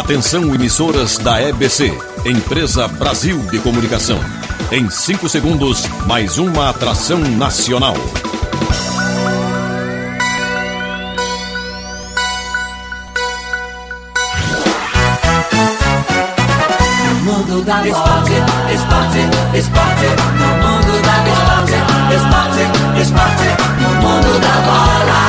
Atenção, emissoras da EBC, Empresa Brasil de Comunicação. Em 5 segundos, mais uma atração nacional. Mundo da esporte, no mundo da esporte, no mundo da bola.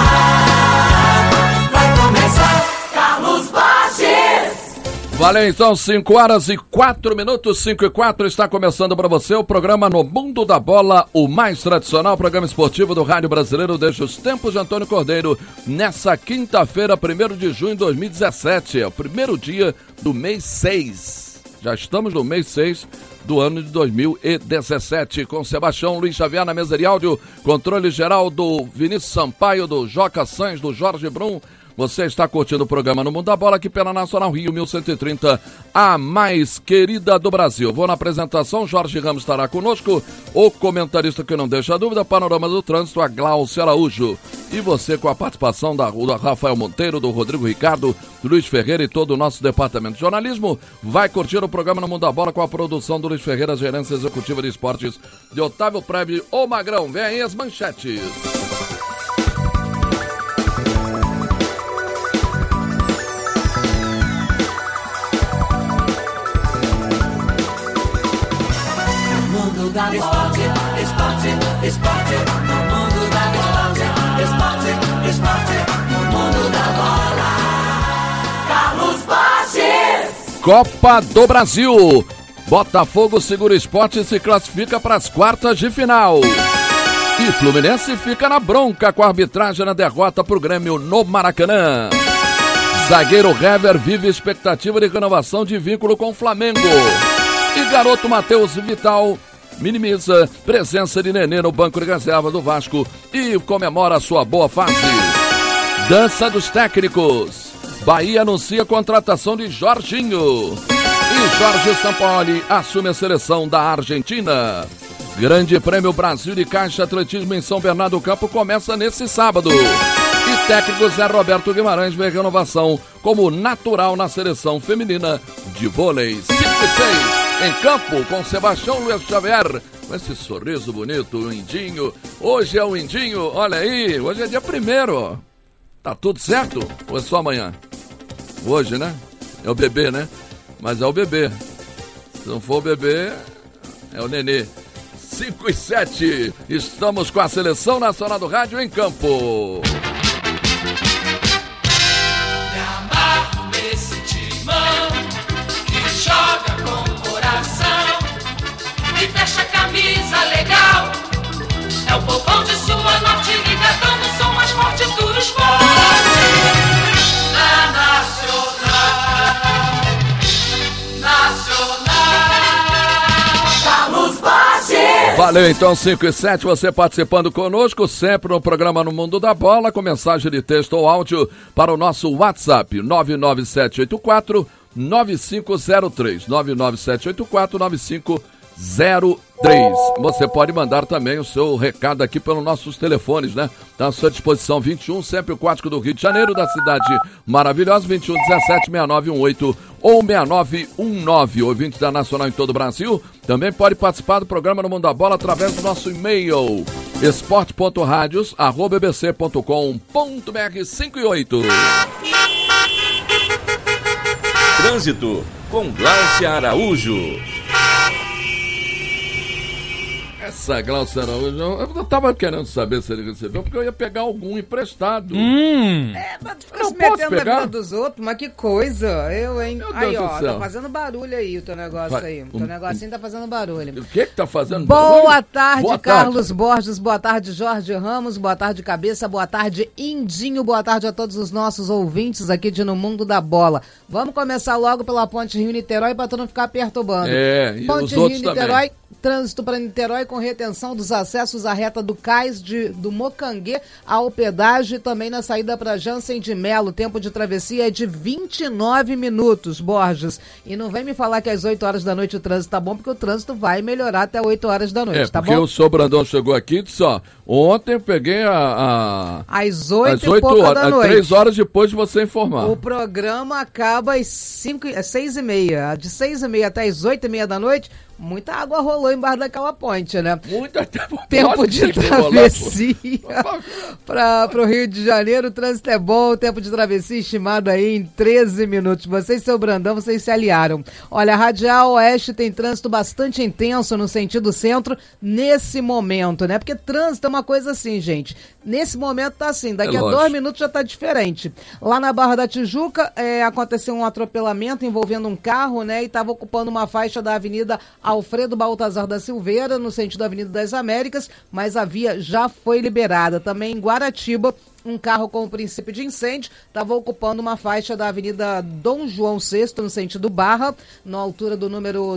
Vai começar Carlos Borges. Valeu, então, 5h04, 5h04, está começando para você o programa No Mundo da Bola, o mais tradicional programa esportivo do Rádio Brasileiro desde os tempos de Antônio Cordeiro, nessa quinta-feira, 1º de junho de 2017, é o primeiro dia do mês 6. Já estamos no mês 6 do ano de 2017, com Sebastião Luiz Xavier na mesa de áudio, controle geral do Vinícius Sampaio, do Joca Sanz, do Jorge Brum. Você está curtindo o programa No Mundo da Bola aqui pela Nacional Rio 1130, a mais querida do Brasil. Vou na apresentação, Jorge Ramos estará conosco, o comentarista que não deixa dúvida, panorama do trânsito, a Glaucia Araújo. E você com a participação do Rafael Monteiro, do Rodrigo Ricardo, do Luiz Ferreira e todo o nosso departamento de jornalismo, vai curtir o programa No Mundo da Bola com a produção do Luiz Ferreira, gerência executiva de esportes de Otávio Preve. Ô Magrão, vem aí as manchetes. Esporte, no mundo da esporte, no mundo da bola. Carlos Borges. Copa do Brasil. Botafogo segura o Sport e se classifica para as quartas de final. E Fluminense fica na bronca com a arbitragem na derrota para o Grêmio no Maracanã. Zagueiro Hever vive expectativa de renovação de vínculo com o Flamengo. E garoto Matheus Vital minimiza presença de Nenê no banco de reserva do Vasco e comemora sua boa fase. Dança dos técnicos. Bahia anuncia a contratação de Jorginho. E Jorge Sampaoli assume a seleção da Argentina. Grande Prêmio Brasil de Caixa Atletismo em São Bernardo do Campo começa nesse sábado. E técnico Zé Roberto Guimarães vê renovação como natural na seleção feminina de vôlei. 5 e 6. Em campo, com Sebastião Luiz Xavier, com esse sorriso bonito, o Indinho. Hoje é o Indinho, olha aí, hoje é dia 1º. Tá tudo certo? Ou é só amanhã? Hoje, né? É o bebê, né? Mas é o bebê. Se não for o bebê, é o Nenê. 5 e 7, estamos com a Seleção Nacional do Rádio em campo. Me amarro nesse timão que joga com e fecha a camisa legal. É o povão de sua Norte-Rica dando o som mais forte do esporte. Na Nacional Carlos Borges. Valeu, então, 5 e 7, você participando conosco, sempre no programa No Mundo da Bola, com mensagem de texto ou áudio para o nosso WhatsApp, 99784 9503, 99784 9503. Você pode mandar também o seu recado aqui pelos nossos telefones, né? Está à sua disposição, 21, sempre o código do Rio de Janeiro, da cidade maravilhosa, 21 17 6918 ou 6919. Ouvinte da Nacional em todo o Brasil, também pode participar do programa No Mundo da Bola através do nosso e-mail, esporte.radios@bbc.com.br. 5 e 8. Trânsito com Glaucia Araújo. Essa Glaucia Araújo, eu tava querendo saber se ele recebeu, porque eu ia pegar algum emprestado. Mas tu fica Não se metendo posso na pegar? vida dos outros, mas que coisa. Eu, hein? Meu Aí, Deus do ó, céu. tá fazendo barulho aí o teu negócio aí. O teu negocinho tá fazendo barulho. O que tá fazendo? Boa barulho? tarde, Boa Carlos Borges, boa tarde, Jorge Ramos, boa tarde, Cabeça, boa tarde, Indinho, boa tarde a todos os nossos ouvintes aqui de No Mundo da Bola. Vamos começar logo pela Ponte Rio-Niterói para tu não ficar perturbando. E Ponte os outros Rio-Niterói, também. trânsito para Niterói com retenção dos acessos à reta do cais do Mocanguê ao pedágio e também na saída para Jansen Jansen de Melo, tempo de travessia é de 29 minutos, Borges. E não vem me falar que às 8 horas da noite o trânsito tá bom, porque o trânsito vai melhorar até 8 horas da noite, tá bom? Porque o senhor Brandão chegou aqui e disse, ó, ontem eu peguei às 8 e pouca da noite. 3 horas depois de você informar. O programa acaba às 6h30. De 6h30 até às 8h30 da noite, muita água rolou embaixo daquela ponte, né? Muita tempo de travessia para o Rio de Janeiro, o trânsito é bom, o tempo de travessia estimado aí em 13 minutos. Vocês e seu Brandão, vocês se aliaram. Olha, a Radial Oeste tem trânsito bastante intenso no sentido centro nesse momento, né? Porque trânsito é uma coisa assim, gente. Nesse momento tá assim, daqui a 2 minutos já tá diferente. Lá na Barra da Tijuca, aconteceu um atropelamento envolvendo um carro, né? E estava ocupando uma faixa da Avenida Alfredo Baltazar da Silveira, no sentido da Avenida das Américas, mas a via já foi liberada. Também em Guaratiba, um carro com o princípio de incêndio estava ocupando uma faixa da Avenida Dom João VI, no sentido Barra, na altura do número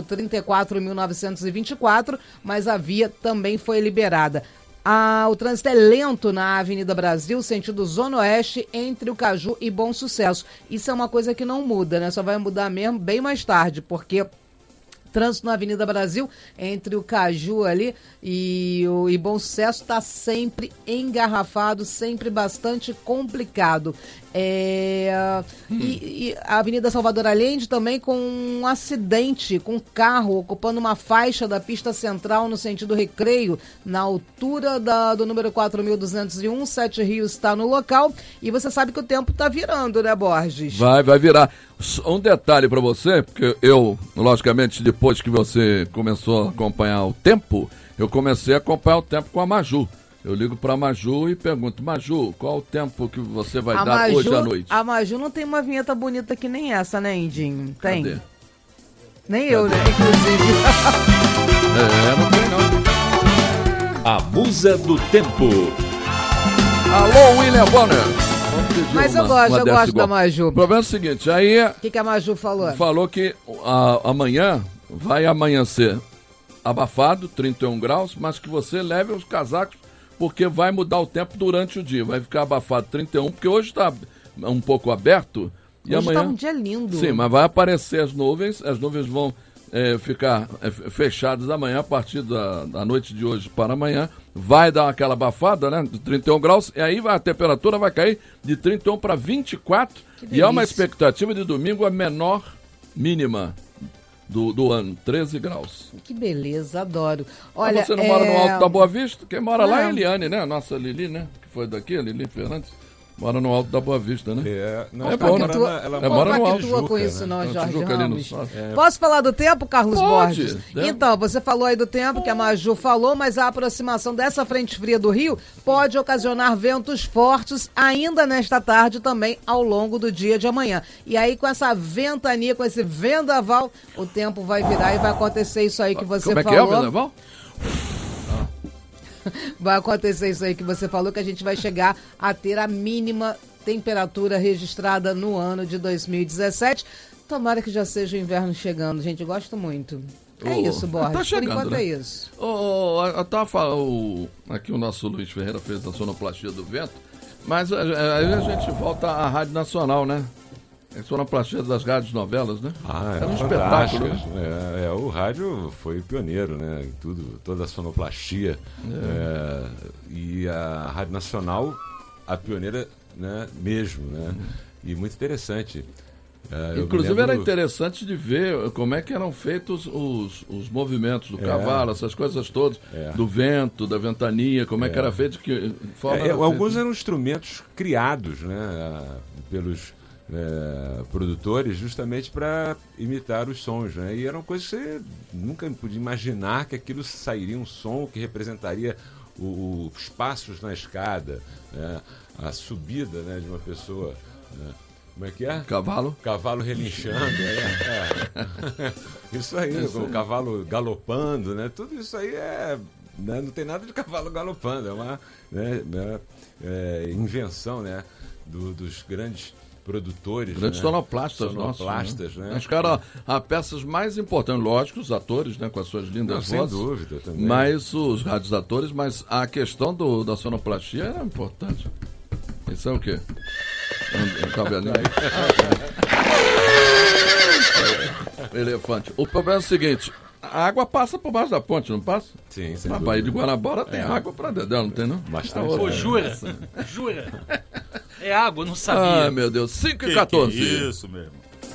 34.924, mas a via também foi liberada. O trânsito é lento na Avenida Brasil, sentido Zona Oeste, entre o Caju e Bom Sucesso. Isso é uma coisa que não muda, né? Só vai mudar mesmo bem mais tarde, porque trânsito na Avenida Brasil, entre o Caju ali e Bom Sucesso, está sempre engarrafado, sempre bastante complicado. E a Avenida Salvador Allende também com um acidente, com um carro ocupando uma faixa da pista central no sentido Recreio, na altura do número 4.201, 7 Rios está no local, e você sabe que o tempo está virando, né, Borges? Vai virar. Um detalhe para você, porque eu, logicamente, depois que você começou a acompanhar o tempo, eu comecei a acompanhar o tempo com a Maju. Eu ligo pra Maju e pergunto, Maju, qual o tempo que você vai dar hoje à noite? A Maju não tem uma vinheta bonita que nem essa, né, Indinho? Tem? Cadê? Nem eu, né, inclusive. Não tem não. A Musa do Tempo. Alô, William Bonner. Mas eu gosto da Maju. O problema é o seguinte, aí... O que a Maju falou? Falou que amanhã vai amanhecer abafado, 31 graus, mas que você leve os casacos, porque vai mudar o tempo durante o dia. Vai ficar abafado 31, porque hoje está um pouco aberto. E hoje amanhã está um dia lindo. Sim, mas vai aparecer as nuvens vão ficar fechadas amanhã, a partir da noite de hoje para amanhã. Vai dar aquela abafada, né, de 31 graus, e aí a temperatura vai cair de 31 para 24, e há uma expectativa de domingo a menor mínima do ano, 13 graus. Que beleza, adoro. Olha, você não mora no Alto da Boa Vista? Quem mora lá é a Eliane, né? A nossa Lili, né? Que foi daqui, a Lili Fernandes. Mora no Alto da Boa Vista, né? Não bom, né? Ela mora no Alto. Tijuca, com isso, não, Jorge Ramos. No... Posso falar do tempo, Carlos Borges? Deve. Então, você falou aí do tempo que a Maju falou, mas a aproximação dessa frente fria do Rio pode ocasionar ventos fortes ainda nesta tarde, também ao longo do dia de amanhã. E aí, com essa ventania, com esse vendaval, o tempo vai virar e vai acontecer isso aí que você falou. Como é que é o vendaval? Vai acontecer isso aí que você falou, que a gente vai chegar a ter a mínima temperatura registrada no ano de 2017. Tomara que já seja o inverno chegando, gente, eu gosto muito. É isso, Borges, tá chegando, por enquanto, né? É isso. Aqui o nosso Luiz Ferreira fez a sonoplastia do vento, mas aí a gente volta à Rádio Nacional, né? É sonoplastia das rádios novelas, né? É um espetáculo, né? O rádio foi pioneiro, né? Em tudo, toda a sonoplastia. E a Rádio Nacional, a pioneira, né? Mesmo, né? E muito interessante. Inclusive era interessante de ver como é que eram feitos os movimentos do cavalo, essas coisas todas, do vento, da ventania, como é que era feito. Alguns eram instrumentos criados, né? Pelos produtores, justamente para imitar os sons, né? E eram coisas que você nunca podia imaginar que aquilo sairia um som que representaria os passos na escada, né? A subida, né, de uma pessoa, né? Como é que é? Cavalo relinchando, Isso aí, o cavalo galopando, né? Tudo isso aí né? Não tem nada de cavalo galopando, é uma invenção, né? Dos grandes produtores, grandes, né? Sonoplastas nossos, né? Acho que eram peças mais importantes, lógico, os atores, né, com as suas lindas vozes. Sem dúvida também. Mas os rádios atores, mas a questão da sonoplastia era importante. Isso é o quê? Cabelinho. Elefante. O problema é o seguinte, a água passa por baixo da ponte, não passa? Sim, sem Na dúvida. Baía de Guanabara tem água pra dedéu, não tem não? Bastante. Pô, jura? É água, eu não sabia. Ai, meu Deus, 5h14. Que isso, meu irmão.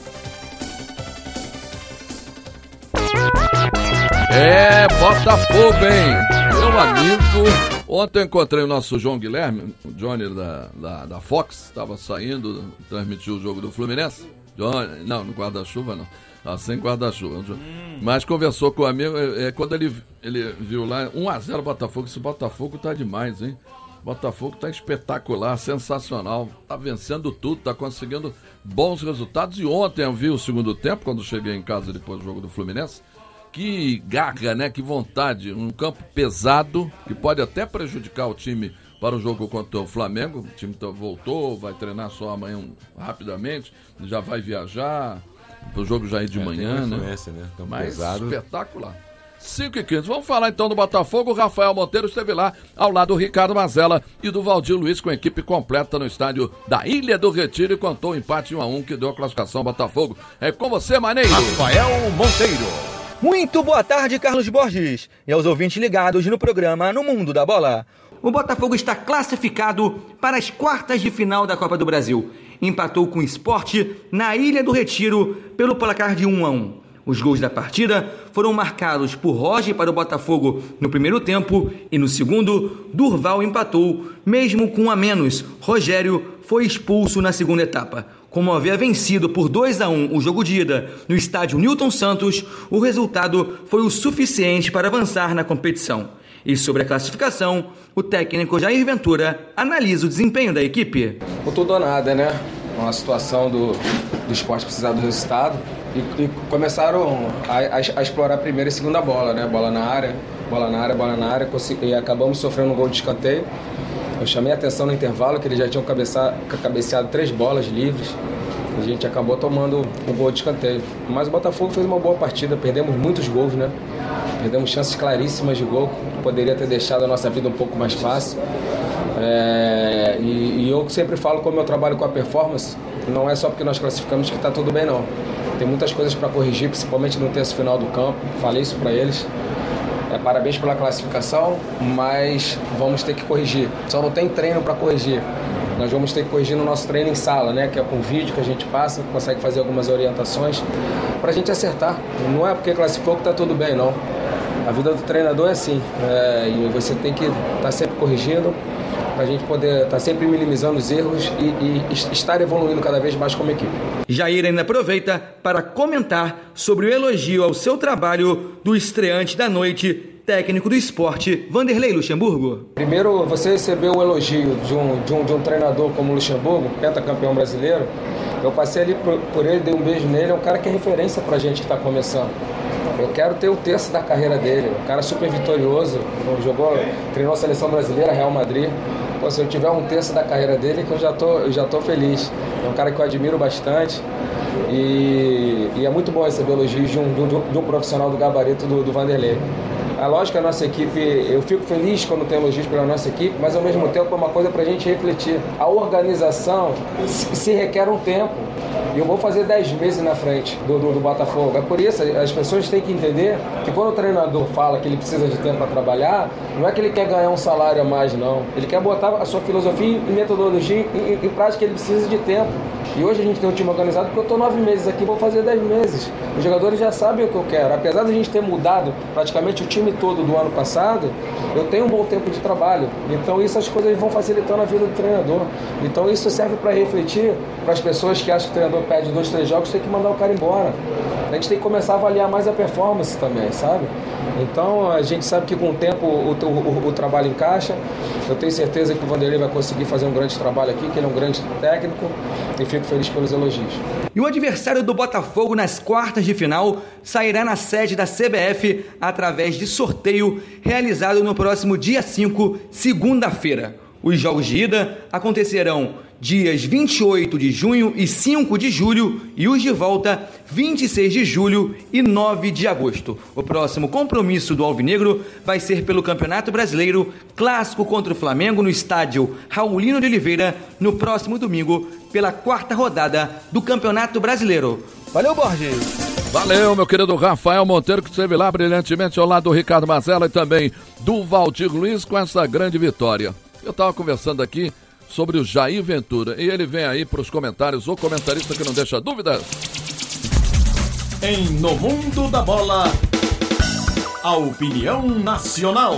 É, Botafogo, hein? Meu amigo, ontem eu encontrei o nosso João Guilherme, o Johnny da Fox, estava saindo, transmitiu o jogo do Fluminense. Johnny, não, no guarda-chuva não, tá sem guarda-chuva. Mas conversou com o amigo, quando ele viu lá, 1-0 Botafogo, esse Botafogo tá demais, hein? Botafogo tá espetacular, sensacional, tá vencendo tudo, tá conseguindo bons resultados. E ontem eu vi o segundo tempo, quando cheguei em casa depois do jogo do Fluminense. Que garra, né? Que vontade. Um campo pesado, que pode até prejudicar o time para o jogo contra o Flamengo. O time voltou, vai treinar só amanhã rapidamente, já vai viajar, o jogo já é de manhã, né? Campo Mas pesado. espetacular. 5h15. Vamos falar então do Botafogo. O Rafael Monteiro esteve lá ao lado do Ricardo Mazella e do Valdir Luiz com a equipe completa no estádio da Ilha do Retiro e contou o empate 1-1 que deu a classificação ao Botafogo. É com você, Maneiro. Rafael Monteiro. Muito boa tarde, Carlos Borges, e aos ouvintes ligados no programa No Mundo da Bola. O Botafogo está classificado para as quartas de final da Copa do Brasil. Empatou com o Sport na Ilha do Retiro pelo placar de 1-1. Os gols da partida foram marcados por Roger para o Botafogo no primeiro tempo e no segundo, Durval empatou, mesmo com um a menos. Rogério foi expulso na segunda etapa. Como havia vencido por 2-1 o jogo de ida no estádio Newton Santos, o resultado foi o suficiente para avançar na competição. E sobre a classificação, o técnico Jair Ventura analisa o desempenho da equipe. Ou tudo ou nada, né? Uma situação do Sport precisar do resultado. E começaram a explorar a primeira e segunda bola, né? Bola na área, e acabamos sofrendo um gol de escanteio. Eu chamei a atenção no intervalo que eles já tinham cabeceado 3 bolas livres. A gente acabou tomando um gol de escanteio. Mas o Botafogo fez uma boa partida, perdemos muitos gols, né? Perdemos chances claríssimas de gol, poderia ter deixado a nossa vida um pouco mais fácil. E eu sempre falo, como eu trabalho com a performance, não é só porque nós classificamos que está tudo bem, não. Tem muitas coisas para corrigir, principalmente no terço final do campo. Falei isso para eles. Parabéns pela classificação, mas vamos ter que corrigir. Só não tem treino para corrigir. Nós vamos ter que corrigir no nosso treino em sala, né? Que é com vídeo que a gente passa, consegue fazer algumas orientações para a gente acertar. Não é porque classificou que está tudo bem, não. A vida do treinador é assim. E você tem que estar sempre corrigindo para a gente poder estar sempre minimizando os erros e estar evoluindo cada vez mais como equipe. Jair ainda aproveita para comentar sobre o elogio ao seu trabalho do estreante da noite, técnico do Sport, Vanderlei Luxemburgo. Primeiro, você recebeu o elogio de um treinador como o Luxemburgo, pentacampeão brasileiro. Eu passei ali por ele, dei um beijo nele, é um cara que é referência pra gente que está começando. Eu quero ter o terço da carreira dele, um cara super vitorioso, treinou a seleção brasileira, Real Madrid. Pô, se eu tiver um terço da carreira dele, que eu já tô feliz. É um cara que eu admiro bastante e é muito bom receber elogios de um profissional do gabarito do Vanderlei. É lógico que a nossa equipe, eu fico feliz quando tem elogios pela nossa equipe, mas ao mesmo tempo é uma coisa pra gente refletir. A organização se requer um tempo. E eu vou fazer 10 meses na frente do Botafogo. É por isso, as pessoas têm que entender que quando o treinador fala que ele precisa de tempo para trabalhar, não é que ele quer ganhar um salário a mais, não. Ele quer botar a sua filosofia e metodologia em prática, ele precisa de tempo. E hoje a gente tem um time organizado porque eu estou 9 meses aqui, vou fazer 10 meses. Os jogadores já sabem o que eu quero. Apesar de a gente ter mudado praticamente o time todo do ano passado, eu tenho um bom tempo de trabalho. Então essas coisas vão facilitando a vida do treinador. Então isso serve para refletir para as pessoas que acham que o treinador perde 2, 3 jogos, tem que mandar o cara embora. A gente tem que começar a avaliar mais a performance também, sabe? Então a gente sabe que com o tempo o trabalho encaixa. Eu tenho certeza que o Vanderlei vai conseguir fazer um grande trabalho aqui, que ele é um grande técnico, e fico feliz pelos elogios. E o adversário do Botafogo nas quartas de final sairá na sede da CBF através de sorteio realizado no próximo dia 5, segunda-feira. Os jogos de ida acontecerão dias 28 de junho e 5 de julho, e os de volta 26 de julho e 9 de agosto. O próximo compromisso do Alvinegro vai ser pelo Campeonato Brasileiro, clássico contra o Flamengo no estádio Raulino de Oliveira, no próximo domingo, pela 4ª rodada do Campeonato Brasileiro. Valeu, Borges! Valeu, meu querido Rafael Monteiro, que esteve lá brilhantemente ao lado do Ricardo Mazella e também do Valdir Luiz com essa grande vitória. Eu estava conversando aqui sobre o Jair Ventura e ele vem aí para os comentários, o comentarista que não deixa dúvidas. Em No Mundo da Bola, a opinião nacional.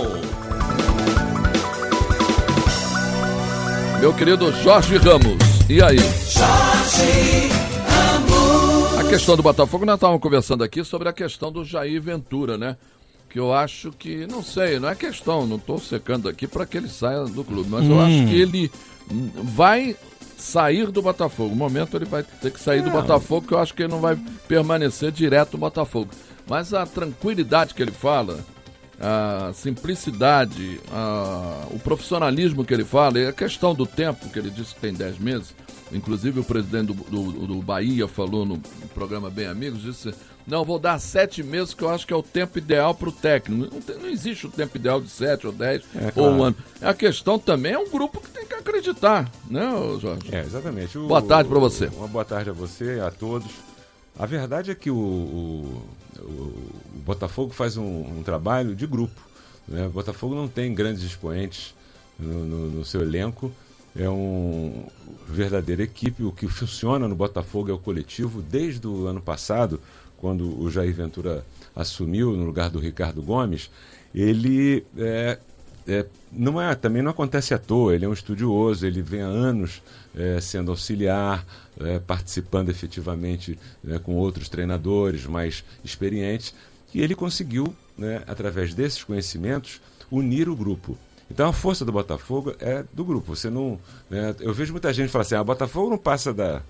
Meu querido Jorge Ramos, e aí? Jorge Ramos. A questão do Botafogo, nós estávamos conversando aqui sobre a questão do Jair Ventura, né? Que eu acho que, não sei, não é questão, não estou secando aqui para que ele saia do clube, mas eu acho que ele vai sair do Botafogo. No momento ele vai ter que sair do Botafogo, que eu acho que ele não vai permanecer direto no Botafogo. Mas a tranquilidade que ele fala, a simplicidade, o profissionalismo que ele fala, e a questão do tempo, que ele disse que tem 10 meses, inclusive o presidente do Bahia falou no programa Bem Amigos, disse, não, vou dar 7 meses, que eu acho que é o tempo ideal para o técnico. Não existe o tempo ideal de 7 ou 10 ou um ano. A questão também é um grupo que tem que acreditar, né, Jorge? Exatamente. Boa tarde para você. Uma boa tarde a você, a todos. A verdade é que o Botafogo faz um trabalho de grupo, né? O Botafogo não tem grandes expoentes no seu elenco, é uma verdadeira equipe. O que funciona no Botafogo é o coletivo. Desde o ano passado, quando o Jair Ventura assumiu no lugar do Ricardo Gomes, ele também não acontece à toa. Ele é um estudioso, ele vem há anos sendo auxiliar, participando efetivamente com outros treinadores mais experientes, e ele conseguiu, através desses conhecimentos, unir o grupo. Então a força do Botafogo é do grupo. Você não, eu vejo muita gente falar assim, o Botafogo não passa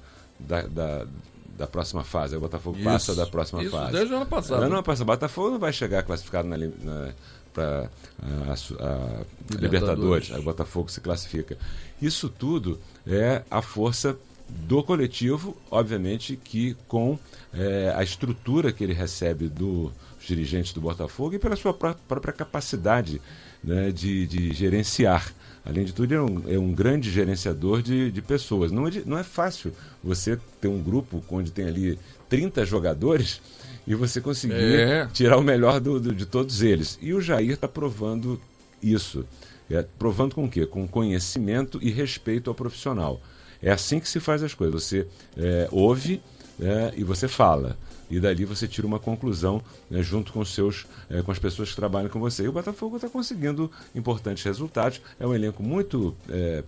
da próxima fase, o Botafogo passa da próxima fase. Desde o ano passado. Ano passado, o Botafogo não vai chegar classificado para a Libertadores, aí o Botafogo se classifica. Isso tudo é a força do coletivo, obviamente que com a estrutura que ele recebe dos dirigentes do Botafogo e pela sua própria capacidade, né, de gerenciar. Além de tudo, é um grande gerenciador de pessoas. Não é fácil você ter um grupo onde tem ali 30 jogadores e você conseguir tirar o melhor de todos eles. E o Jair está provando isso. Provando com o quê? Com conhecimento e respeito ao profissional. É assim que se faz as coisas. Você ouve e você fala. E dali você tira uma conclusão, junto com com as pessoas que trabalham com você. E o Botafogo está conseguindo importantes resultados. É um elenco muito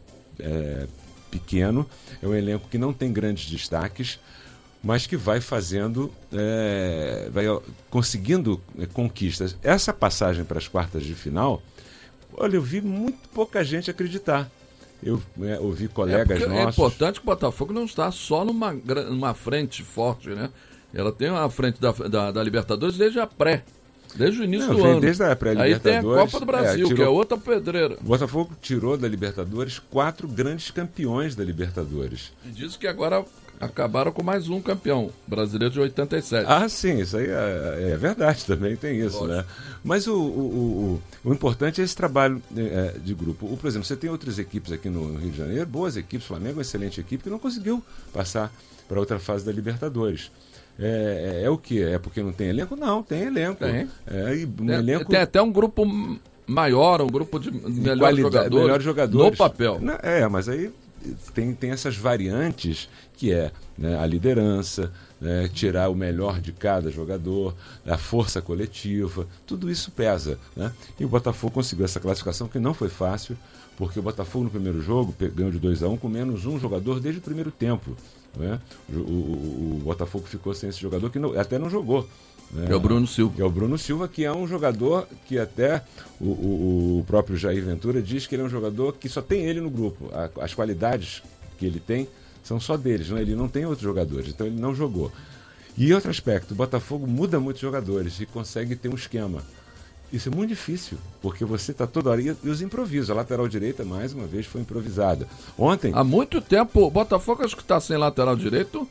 pequeno, é um elenco que não tem grandes destaques, mas que vai fazendo, vai conseguindo conquistas. Essa passagem para as quartas de final, olha, eu vi muito pouca gente acreditar. Eu ouvi colegas nossos... É importante que o Botafogo não está só numa frente forte, né? Ela tem uma frente da Libertadores desde a desde o início do ano. Desde a pré-Libertadores. Aí tem a Copa do Brasil, que é outra pedreira. O Botafogo tirou da Libertadores 4 grandes campeões da Libertadores. E diz que agora acabaram com mais um campeão brasileiro de 87. Ah, sim, isso aí é verdade, também tem isso, né? Mas o importante é esse trabalho de grupo. Por exemplo, você tem outras equipes aqui no Rio de Janeiro, boas equipes, o Flamengo é uma excelente equipe, que não conseguiu passar para outra fase da Libertadores. É o quê? É porque não tem elenco? Não, tem elenco. Tem. Elenco... Tem até um grupo maior, um grupo de melhores jogadores no papel. Mas aí tem essas variantes que a liderança, tirar o melhor de cada jogador, a força coletiva, tudo isso pesa, né? E o Botafogo conseguiu essa classificação que não foi fácil, porque o Botafogo no primeiro jogo ganhou de 2-1 com menos um jogador desde o primeiro tempo, né? O Botafogo ficou sem esse jogador que até não jogou. É o Bruno Silva. É o Bruno Silva, que é um jogador que até o próprio Jair Ventura diz que ele é um jogador que só tem ele no grupo. As qualidades que ele tem são só deles, ele não tem outros jogadores, então ele não jogou. E outro aspecto, o Botafogo muda muitos jogadores e consegue ter um esquema. Isso é muito difícil, porque você está toda hora... E os improvisos, a lateral direita, mais uma vez, foi improvisada. Ontem... Há muito tempo, o Botafogo acho que está sem lateral direito.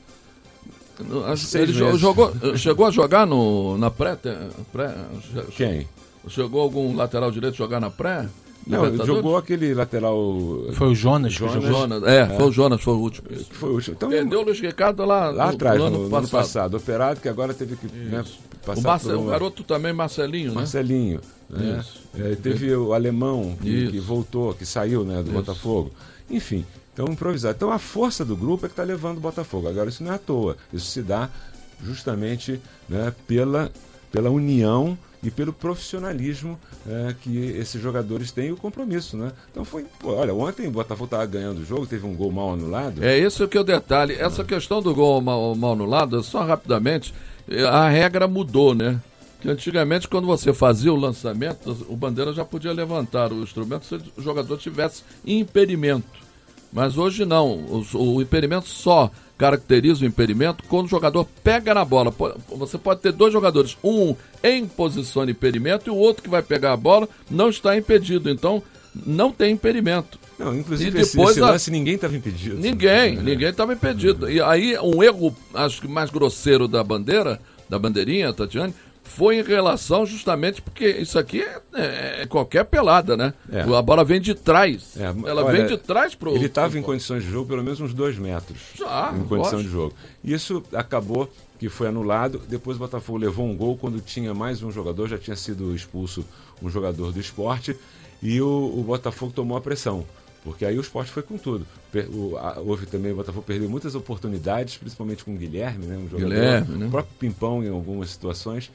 Ele chegou a jogar na pré? Quem? Chegou algum lateral direito jogar na pré? Não, ele jogou aquele lateral... Foi o Jonas. Foi o Jonas, foi o último. Foi o último. Então, perdeu o Luiz Ricardo lá atrás, no ano passado. Operado, que agora teve que passar o garoto também, Marcelinho, né? Marcelinho. Né? Teve o alemão que voltou, que saiu, né, do Botafogo. Enfim, então improvisado. Então a força do grupo é que está levando o Botafogo. Agora isso não é à toa. Isso se dá justamente, né, pela união e pelo profissionalismo que esses jogadores têm e o compromisso, né? Então olha, ontem o Botafogo estava ganhando o jogo, teve um gol mal anulado. É isso que é o detalhe. Essa questão do gol mal anulado, só rapidamente, a regra mudou, né? Que antigamente, quando você fazia o lançamento, o bandeira já podia levantar o instrumento se o jogador tivesse impedimento. Mas hoje não, o impedimento só caracteriza o impedimento quando o jogador pega na bola. Você pode ter dois jogadores, um em posição de impedimento e o outro que vai pegar a bola não está impedido, então não tem impedimento. Não, inclusive esse lance ninguém estava impedido. Ninguém estava impedido. E aí um erro, acho que mais grosseiro da bandeirinha, Tatiane, foi em relação justamente porque isso aqui é qualquer pelada, né? A bola vem de trás. Vem de trás pro... Ele estava em condições de jogo pelo menos uns 2 metros em condição de jogo. Isso acabou que foi anulado. Depois o Botafogo levou um gol quando tinha mais um jogador, já tinha sido expulso um jogador do Sport e o Botafogo tomou a pressão. Porque aí o Sport foi com tudo. Houve também, o Botafogo perdeu muitas oportunidades, principalmente com o Guilherme, né? Um jogador, o próprio Pimpão em algumas situações.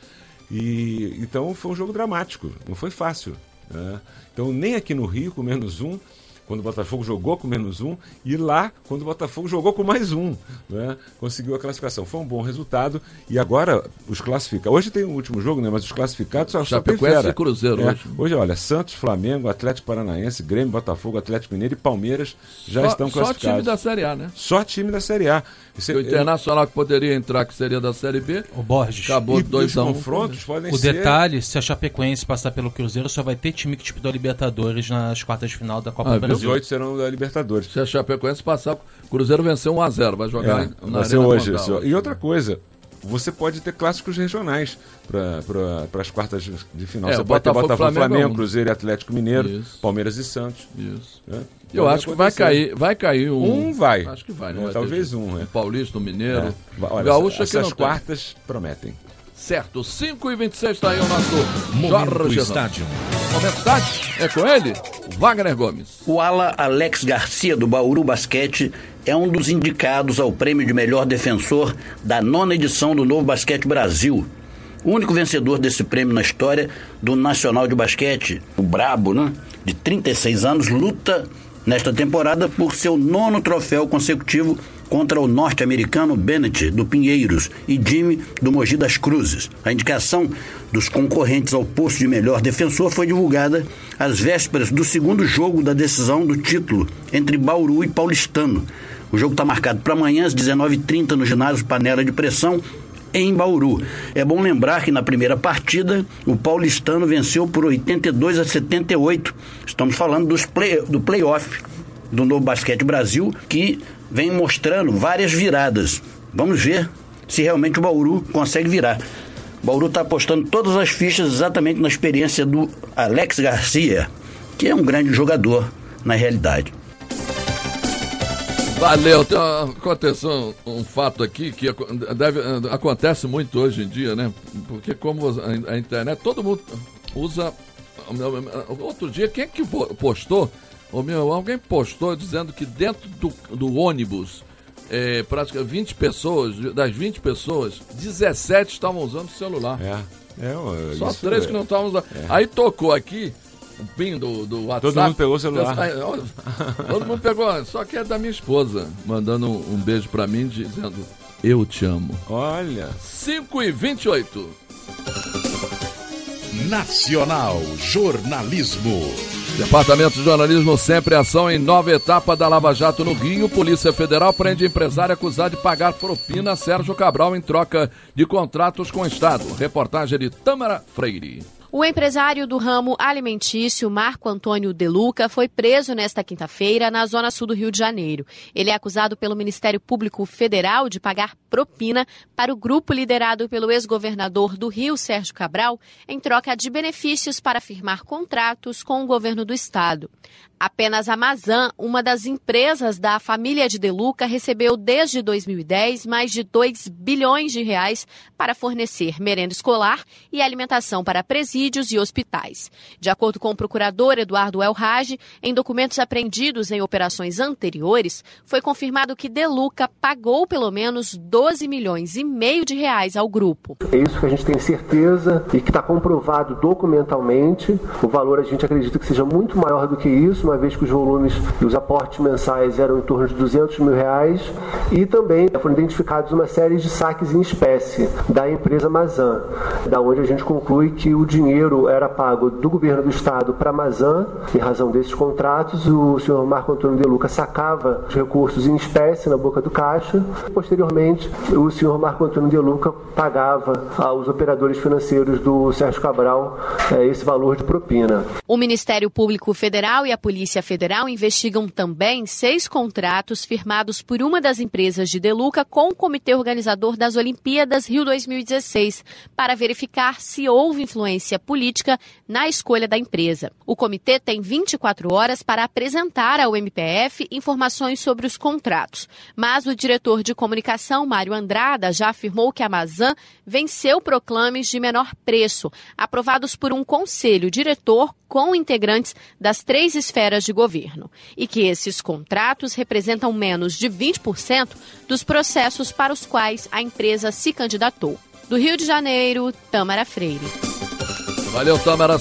E então foi um jogo dramático, não foi fácil, né? Então nem aqui no Rio com -1, quando o Botafogo jogou com -1, e lá quando o Botafogo jogou com +1, né? Conseguiu a classificação. Foi um bom resultado e agora os classificados. Hoje tem o último jogo, né? Mas os classificados só tem fera. E Cruzeiro hoje, olha, Santos, Flamengo, Atlético Paranaense, Grêmio, Botafogo, Atlético Mineiro e Palmeiras já estão classificados. Só time da Série A, né? Só time da Série A. O Internacional que poderia entrar, que seria da Série B, o Borges. Acabou 2-1. Confrontos podem ser... O detalhe, se a Chapecoense passar pelo Cruzeiro, só vai ter time que disputou a Libertadores nas quartas de final da Copa do Brasil. Os 8 serão da Libertadores. Se a Chapecoense passar, o Cruzeiro venceu 1-0, vai jogar na vai ser hoje. E outra coisa, você pode ter clássicos regionais para as quartas de final. Você pode ter Botafogo, Flamengo, Cruzeiro e Atlético Mineiro, Palmeiras e Santos. Isso. Eu acho que vai cair um. Um vai. Acho que vai, não vai talvez um. O Paulista, o Mineiro. Olha, Gaúcho essas quartas prometem. Certo, 5h26 está aí o nosso Momento Estádio. Momento Estádio, é com ele, Wagner Gomes. O ala Alex Garcia, do Bauru Basquete, é um dos indicados ao prêmio de melhor defensor da 9ª edição do Novo Basquete Brasil. O único vencedor desse prêmio na história do Nacional de Basquete, o Brabo, né, de 36 anos, luta nesta temporada por seu 9º troféu consecutivo contra o norte-americano Bennett, do Pinheiros, e Jimmy, do Mogi das Cruzes. A indicação dos concorrentes ao posto de melhor defensor foi divulgada às vésperas do segundo jogo da decisão do título entre Bauru e Paulistano. O jogo está marcado para amanhã, às 19h30, no ginásio Panela de Pressão, em Bauru. É bom lembrar que na primeira partida o Paulistano venceu por 82-78. Estamos falando do play-off do Novo Basquete Brasil, que vem mostrando várias viradas. Vamos ver se realmente o Bauru consegue virar. O Bauru está apostando todas as fichas exatamente na experiência do Alex Garcia, que é um grande jogador na realidade. Valeu, aconteceu um fato aqui que acontece muito hoje em dia, né? Porque como a internet, todo mundo usa. Outro dia, quem é que postou? Alguém postou dizendo que dentro do ônibus, praticamente 20 pessoas, das 20 pessoas, 17 estavam usando o celular. Só 3 que não estavam usando. Aí tocou aqui o PIN do WhatsApp. Todo mundo pegou o celular. Todo mundo pegou, só que é da minha esposa, mandando um beijo pra mim, dizendo, eu te amo. Olha. 5h28. Nacional Jornalismo. Departamento de Jornalismo sempre em ação em nova etapa da Lava Jato no Rio. Polícia Federal prende empresário acusado de pagar propina a Sérgio Cabral em troca de contratos com o Estado. Reportagem de Tâmara Freire. O empresário do ramo alimentício, Marco Antônio De Luca, foi preso nesta quinta-feira na zona sul do Rio de Janeiro. Ele é acusado pelo Ministério Público Federal de pagar propina para o grupo liderado pelo ex-governador do Rio, Sérgio Cabral, em troca de benefícios para firmar contratos com o governo do estado. Apenas a Mazan, uma das empresas da família de De Luca, recebeu desde 2010 mais de 2 bilhões de reais para fornecer merenda escolar e alimentação para presídios e hospitais. De acordo com o procurador Eduardo El-Haj, em documentos apreendidos em operações anteriores, foi confirmado que De Luca pagou pelo menos 12 milhões e meio de reais ao grupo. É isso que a gente tem certeza e que está comprovado documentalmente. O valor a gente acredita que seja muito maior do que isso, uma vez que os volumes e os aportes mensais eram em torno de 200 mil reais, e também foram identificados uma série de saques em espécie da empresa Mazan, da onde a gente conclui que o dinheiro era pago do governo do estado para a Mazan. Em razão desses contratos, o senhor Marco Antônio De Luca sacava os recursos em espécie na boca do caixa. Posteriormente, o senhor Marco Antônio De Luca pagava aos operadores financeiros do Sérgio Cabral esse valor de propina. O Ministério Público Federal e a Polícia Federal investigam também 6 contratos firmados por uma das empresas de De Luca com o comitê organizador das Olimpíadas Rio 2016 para verificar se houve influência política na escolha da empresa. O comitê tem 24 horas para apresentar ao MPF informações sobre os contratos, mas o diretor de comunicação, Mário Andrada, já afirmou que a Mazan venceu proclames de menor preço, aprovados por um conselho diretor com integrantes das 3 esferas de governo, e que esses contratos representam menos de 20% dos processos para os quais a empresa se candidatou. Do Rio de Janeiro, Tâmara Freire. Valeu, Tâmara,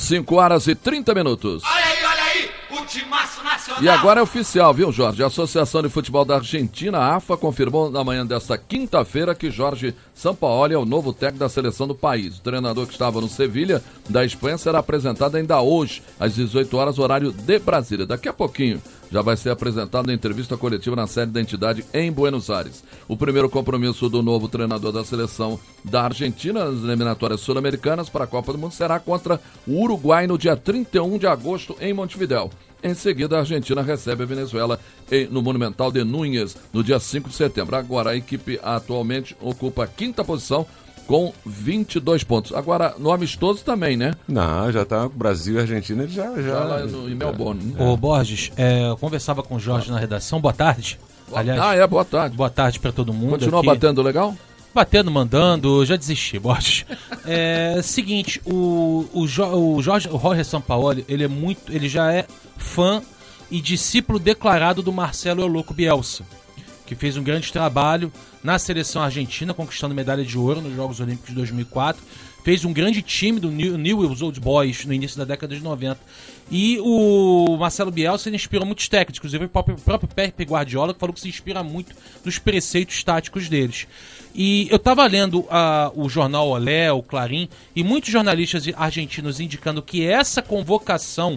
5h30. Olha aí, o timaço nacional. E agora é oficial, viu, Jorge? A Associação de Futebol da Argentina, a AFA, confirmou na manhã desta quinta-feira que Jorge Sampaoli é o novo técnico da seleção do país. O treinador que estava no Sevilha, da Espanha, será apresentado ainda hoje, às 18 horas, horário de Brasília. Daqui a pouquinho já vai ser apresentado na entrevista coletiva na sede da entidade em Buenos Aires. O primeiro compromisso do novo treinador da seleção da Argentina nas eliminatórias sul-americanas para a Copa do Mundo será contra o Uruguai no dia 31 de agosto em Montevidéu. Em seguida, a Argentina recebe a Venezuela no Monumental de Núñez no dia 5 de setembro. Agora, a equipe atualmente ocupa a 5ª posição com 22 pontos. Agora, no amistoso também, né? Não, já tá Brasil e Argentina, já lá em Melbourne. Né? Ô, Borges, eu conversava com o Jorge na redação. Boa tarde. Boa tarde. Boa tarde pra todo mundo. Continua aqui. batendo legal? Batendo, mandando, já desisti, Borges. Seguinte, o Jorge Sampaoli, ele já é fã e discípulo declarado do Marcelo Eloco Bielsa, que fez um grande trabalho na seleção argentina, conquistando medalha de ouro nos Jogos Olímpicos de 2004. Fez um grande time do Newell's Old Boys no início da década de 90. E o Marcelo Bielsa inspirou muitos técnicos, inclusive o próprio Pep Guardiola, que falou que se inspira muito dos preceitos táticos deles. E eu estava lendo o jornal Olé, o Clarim, e muitos jornalistas argentinos indicando que essa convocação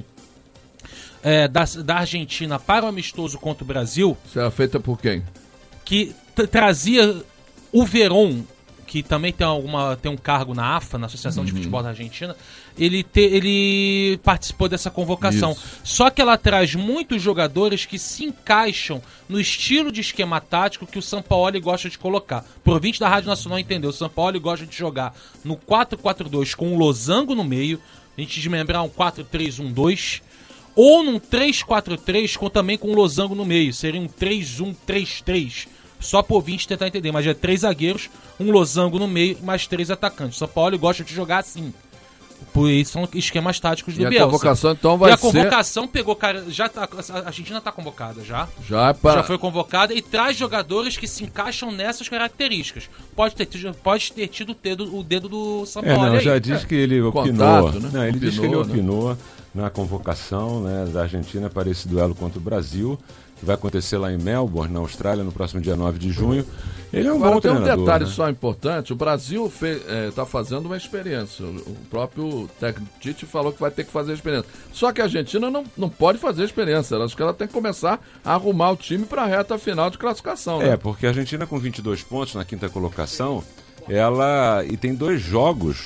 da Argentina para o amistoso contra o Brasil... Será feita por quem? Que trazia o Verón, que também tem um cargo na AFA, na Associação de Futebol da Argentina, ele participou dessa convocação. Isso. Só que ela traz muitos jogadores que se encaixam no estilo de esquema tático que o Sampaoli gosta de colocar. Por ouvinte da Rádio Nacional entendeu, o Sampaoli gosta de jogar no 4-4-2 com um losango no meio, a gente desmembrar um 4-3-1-2, ou num 3-4-3 também com um losango no meio, seria um 3-1-3-3. Só por ouvinte tentar entender, mas é 3 zagueiros, um losango no meio, mais 3 atacantes. O São Paulo gosta de jogar assim. Por isso são esquemas táticos do Bielsa. A convocação então vai ser... E a convocação pegou, cara, a Argentina está convocada já. Já foi convocada e traz jogadores que se encaixam nessas características. Pode ter tido o dedo do São Paulo. Já diz que ele opinou. Ele diz que ele opinou na convocação, né, da Argentina para esse duelo contra o Brasil, que vai acontecer lá em Melbourne, na Austrália, no próximo dia 9 de junho. Ele é um bom treinador. Tem um detalhe, né? Só importante, o Brasil está fazendo uma experiência. O próprio técnico Tite falou que vai ter que fazer a experiência. Só que a Argentina não pode fazer a experiência. Acho que ela tem que começar a arrumar o time para a reta final de classificação. Né? Porque a Argentina com 22 pontos na 5ª colocação, e tem 2 jogos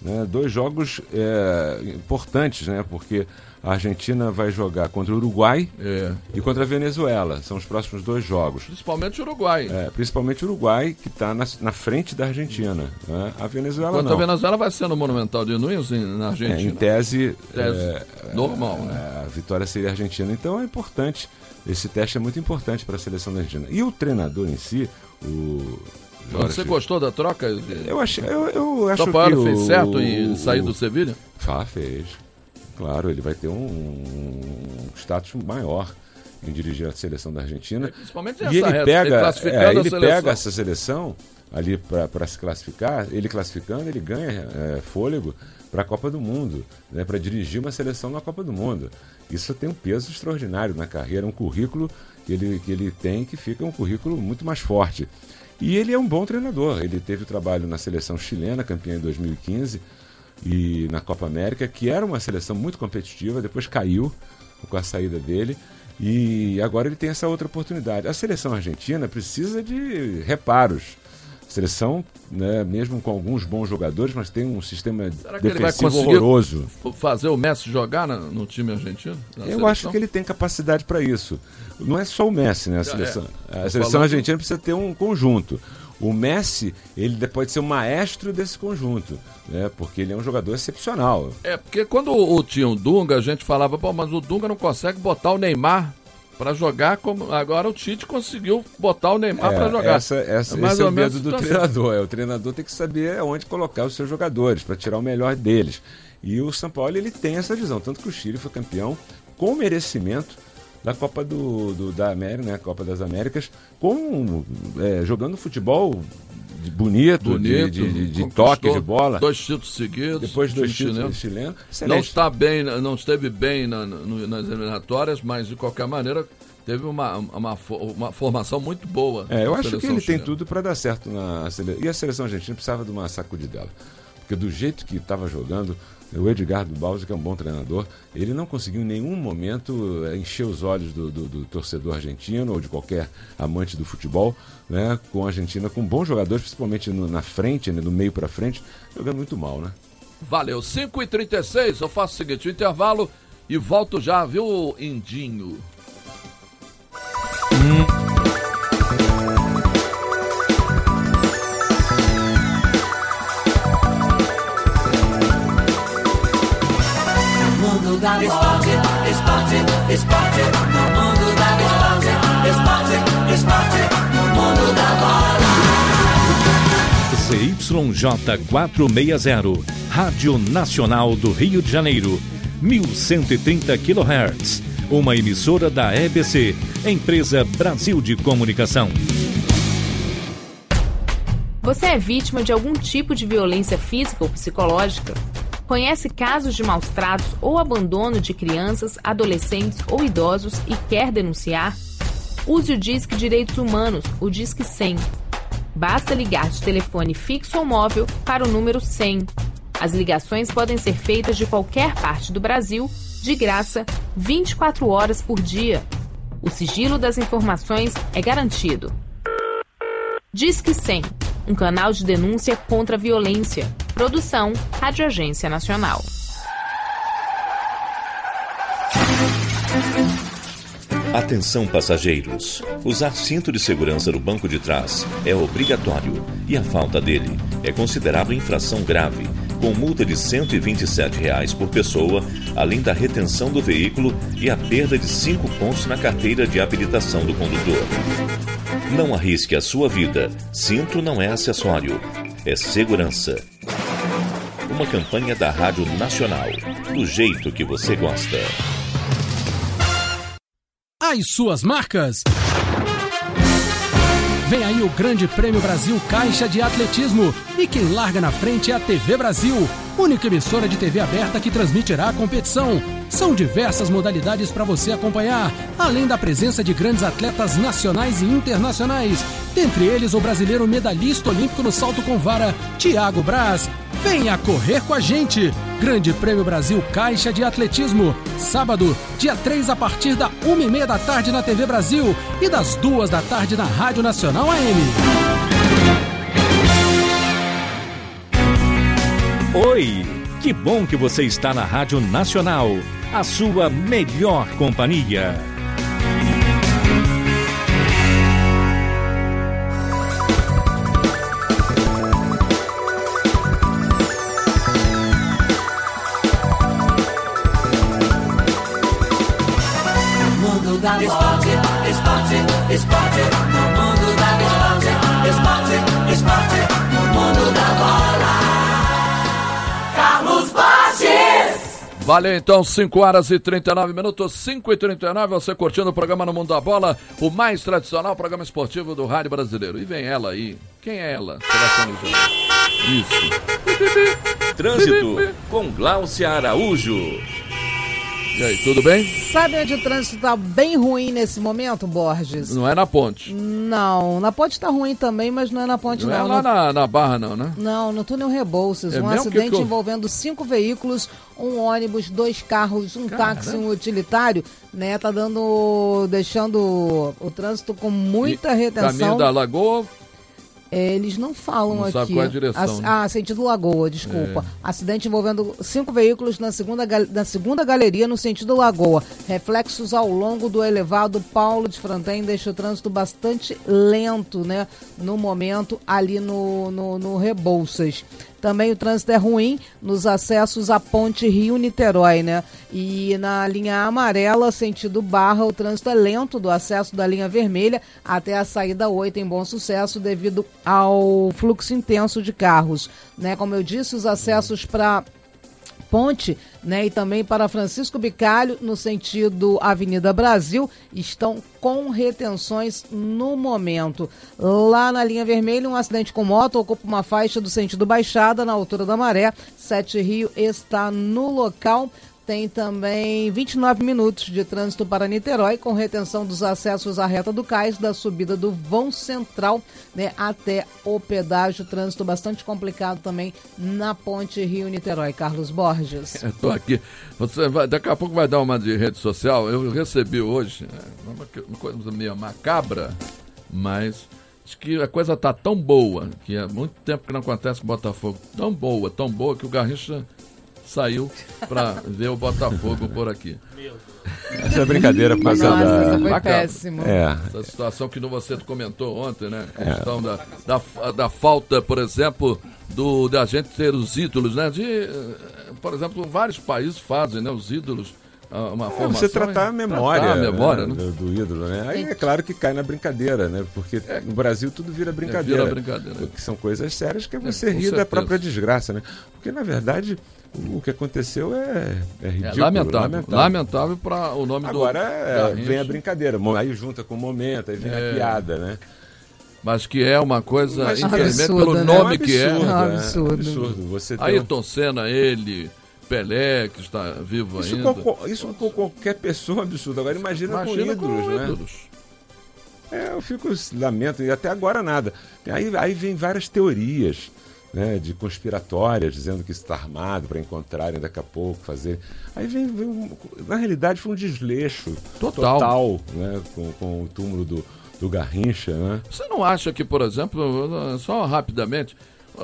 né? 2 jogos importantes, né? Porque a Argentina vai jogar contra o Uruguai e contra a Venezuela. São os próximos 2 jogos. Principalmente o Uruguai. Principalmente o Uruguai, que está na frente da Argentina. Né? A Venezuela Quanto não. a Venezuela vai ser no Monumental de Nunes, na Argentina. Em tese normal, né? A vitória seria argentina. Então é importante. Esse teste é muito importante para a seleção da Argentina. E o treinador em si, o Jorge... Você gostou da troca? Eu acho que Sampaoli fez certo em sair do Sevilha? Fez. Claro, ele vai ter um status maior em dirigir a seleção da Argentina. Principalmente e essa ele pega essa seleção ali para se classificar. Ele classificando, ele ganha fôlego para a Copa do Mundo, né, para dirigir uma seleção na Copa do Mundo. Isso tem um peso extraordinário na carreira, um currículo que ele tem que fica um currículo muito mais forte. E ele é um bom treinador. Ele teve trabalho na seleção chilena, campeã em 2015, e na Copa América, que era uma seleção muito competitiva, depois caiu com a saída dele, e agora ele tem essa outra oportunidade. A seleção argentina precisa de reparos. A seleção, né, mesmo com alguns bons jogadores, mas tem um sistema defensivo horroroso. Fazer o Messi jogar no time argentino? Eu acho que ele tem capacidade para isso. Não é só o Messi, né? A seleção argentina precisa ter um conjunto. O Messi, ele pode ser o maestro desse conjunto, né? Porque ele é um jogador excepcional. Porque quando tinha o Dunga, a gente falava, mas o Dunga não consegue botar o Neymar para jogar, como agora o Tite conseguiu botar o Neymar para jogar. Esse é o medo do treinador. O treinador tem que saber onde colocar os seus jogadores, para tirar o melhor deles. E o Sampaoli, ele tem essa visão, tanto que o Chile foi campeão com merecimento da Copa da América, né? Copa das Américas, jogando futebol bonito de toque de bola. 2 títulos seguidos. Depois 2 títulos chilenos. Não esteve bem nas eliminatórias, mas de qualquer maneira teve uma formação muito boa. Eu acho que ele tem tudo para dar certo na seleção. E a seleção argentina precisava de uma sacudidela. Porque do jeito que estava jogando, o Edgardo Baldi, que é um bom treinador, ele não conseguiu em nenhum momento encher os olhos do torcedor argentino ou de qualquer amante do futebol, né, com a Argentina, com bons jogadores, principalmente na frente, né, no meio para frente, jogando muito mal, né? Valeu, 5h36, eu faço o seguinte, o intervalo e volto já, viu, Indinho? Esporte, no mundo da bola. Esporte, no mundo da bola. ZYJ 460, Rádio Nacional do Rio de Janeiro, 1130 kHz, uma emissora da EBC, Empresa Brasil de Comunicação. Você é vítima de algum tipo de violência física ou psicológica? Conhece casos de maus-tratos ou abandono de crianças, adolescentes ou idosos e quer denunciar? Use o Disque Direitos Humanos, o Disque 100. Basta ligar de telefone fixo ou móvel para o número 100. As ligações podem ser feitas de qualquer parte do Brasil, de graça, 24 horas por dia. O sigilo das informações é garantido. Disque 100, um canal de denúncia contra a violência. Produção, Rádio Agência Nacional. Atenção passageiros, usar cinto de segurança no banco de trás é obrigatório e a falta dele é considerado infração grave, com multa de R$ 127 por pessoa, além da retenção do veículo e a perda de 5 pontos na carteira de habilitação do condutor. Não arrisque a sua vida, cinto não é acessório, é segurança. Uma campanha da Rádio Nacional, do jeito que você gosta. As suas marcas. Vem aí o Grande Prêmio Brasil Caixa de Atletismo. E quem larga na frente é a TV Brasil, única emissora de TV aberta que transmitirá a competição. São diversas modalidades para você acompanhar, além da presença de grandes atletas nacionais e internacionais. Dentre eles, o brasileiro medalhista olímpico no salto com vara, Thiago Braz. Venha correr com a gente! Grande Prêmio Brasil Caixa de Atletismo. Sábado, dia 3, a partir da 1h30 da tarde na TV Brasil e das 2 da tarde na Rádio Nacional AM. Oi, Ei, que bom que você está na Rádio Nacional, a sua melhor companhia. Mundo da esporte, esporte, esporte, no mundo da esporte, esporte, esporte, no mundo da bola. Carlos Borges. Valeu, então, 5 horas e 39 minutos, 5h39, você curtindo o programa No Mundo da Bola, o mais tradicional programa esportivo do rádio brasileiro. E vem ela aí. Quem é ela? Isso. Trânsito com Gláucia Araújo. E aí, tudo bem? Sabe onde o trânsito tá bem ruim nesse momento, Borges? Não é na ponte. Não, na ponte tá ruim também, mas não é na ponte não. Não é lá na Barra não, né? Não, no túnel Rebouças. É um mesmo? acidente envolvendo 5 veículos, um ônibus, 2 carros, um táxi e um utilitário, né? Tá deixando o trânsito com muita retenção. Caminho da Lagoa. Eles não falam aqui. Sabe qual é a direção, né? Sentido Lagoa, desculpa. Acidente envolvendo 5 veículos na segunda galeria no sentido Lagoa. Reflexos ao longo do elevado Paulo de Fronten deixa o trânsito bastante lento, né? No momento ali no Rebouças. Também o trânsito é ruim nos acessos à ponte Rio-Niterói, né? E na linha amarela, sentido Barra, o trânsito é lento do acesso da linha vermelha até a saída 8 em Bom Sucesso devido ao fluxo intenso de carros, né? Como eu disse, os acessos para Ponte, né, e também para Francisco Bicalho, no sentido Avenida Brasil, estão com retenções no momento. Lá na linha vermelha, um acidente com moto ocupa uma faixa do sentido Baixada, na altura da Maré. 7 Rio está no local. Tem também 29 minutos de trânsito para Niterói, com retenção dos acessos à reta do Cais, da subida do vão central, né, até o pedágio. Trânsito bastante complicado também na ponte Rio-Niterói. Carlos Borges. Estou aqui. Daqui a pouco vai dar uma de rede social. Eu recebi hoje uma coisa meio macabra, mas acho que a coisa está tão boa, que há muito tempo que não acontece com o Botafogo. Tão boa, que o Garrincha saiu para ver o Botafogo por aqui. Essa é brincadeira por causa da... foi péssimo. Essa situação que você comentou ontem, né? A questão da falta, por exemplo, da gente ter os ídolos, né? Por exemplo, vários países fazem, né? Os ídolos, uma formação. Você tratar a memória, né? do ídolo, né? Aí é claro que cai na brincadeira, né? Porque no Brasil tudo vira brincadeira. Porque são coisas sérias que você ri da própria desgraça, né? Porque, na verdade, o que aconteceu é ridículo. Lamentável para o nome Agora, vem a brincadeira, aí junta com o momento, aí vem a piada, né? Mas que é uma coisa, infelizmente, absurdo, pelo né? nome absurdo, que é. Absurdo. Você tem Ayrton Senna, ele, Pelé, que está vivo ainda. Isso com qualquer pessoa é absurdo. Agora imagina com ídolos, né? Eu lamento, e até agora nada. Aí vem várias teorias, né, de conspiratórias, dizendo que isso está armado para encontrarem daqui a pouco, fazer. Aí vem na realidade foi um desleixo total, né, com o túmulo do Garrincha, né? Você não acha que, por exemplo, só rapidamente,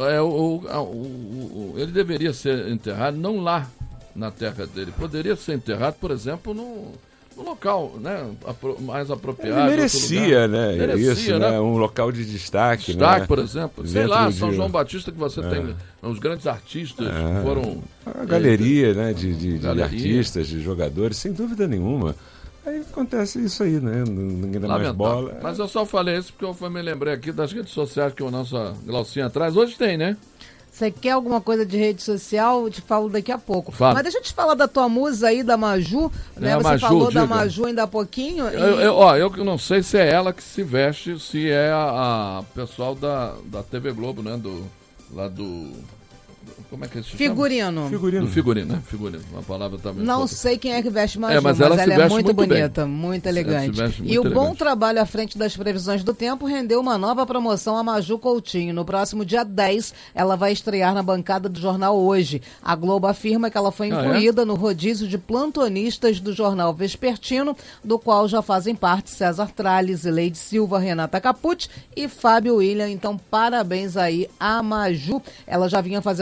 ele deveria ser enterrado não lá na terra dele, poderia ser enterrado, por exemplo, no local, né, mais apropriado. Ele merecia, né? Isso, né? Um local de destaque, né? Por exemplo. Sei lá, São João Batista, que você tem os grandes artistas que foram... A galeria, né? De artistas, de jogadores, sem dúvida nenhuma. Aí acontece isso aí, né? Ninguém dá mais bola. Mas eu só falei isso porque eu me lembrei aqui das redes sociais que o nosso Glaucinha traz. Hoje tem, né? Você quer alguma coisa de rede social? Eu te falo daqui a pouco. Fala. Mas deixa eu te falar da tua musa aí, da Maju, né? Você falou da Maju ainda há pouquinho. Eu não sei se é ela que se veste, se é a pessoal da TV Globo, né? Como é que se chama? Figurino. Do figurino, né? Figurino. Uma palavra também. Não sei quem é que veste Maju, mas ela é muito bonita, muito elegante. E o bom trabalho à frente das previsões do tempo rendeu uma nova promoção a Maju Coutinho. No próximo dia 10, ela vai estrear na bancada do jornal Hoje. A Globo afirma que ela foi incluída no rodízio de plantonistas do jornal Vespertino, do qual já fazem parte César Tralles, Leide Silva, Renata Capucci e Fábio William. Então, parabéns aí a Maju. Ela já vinha fazendo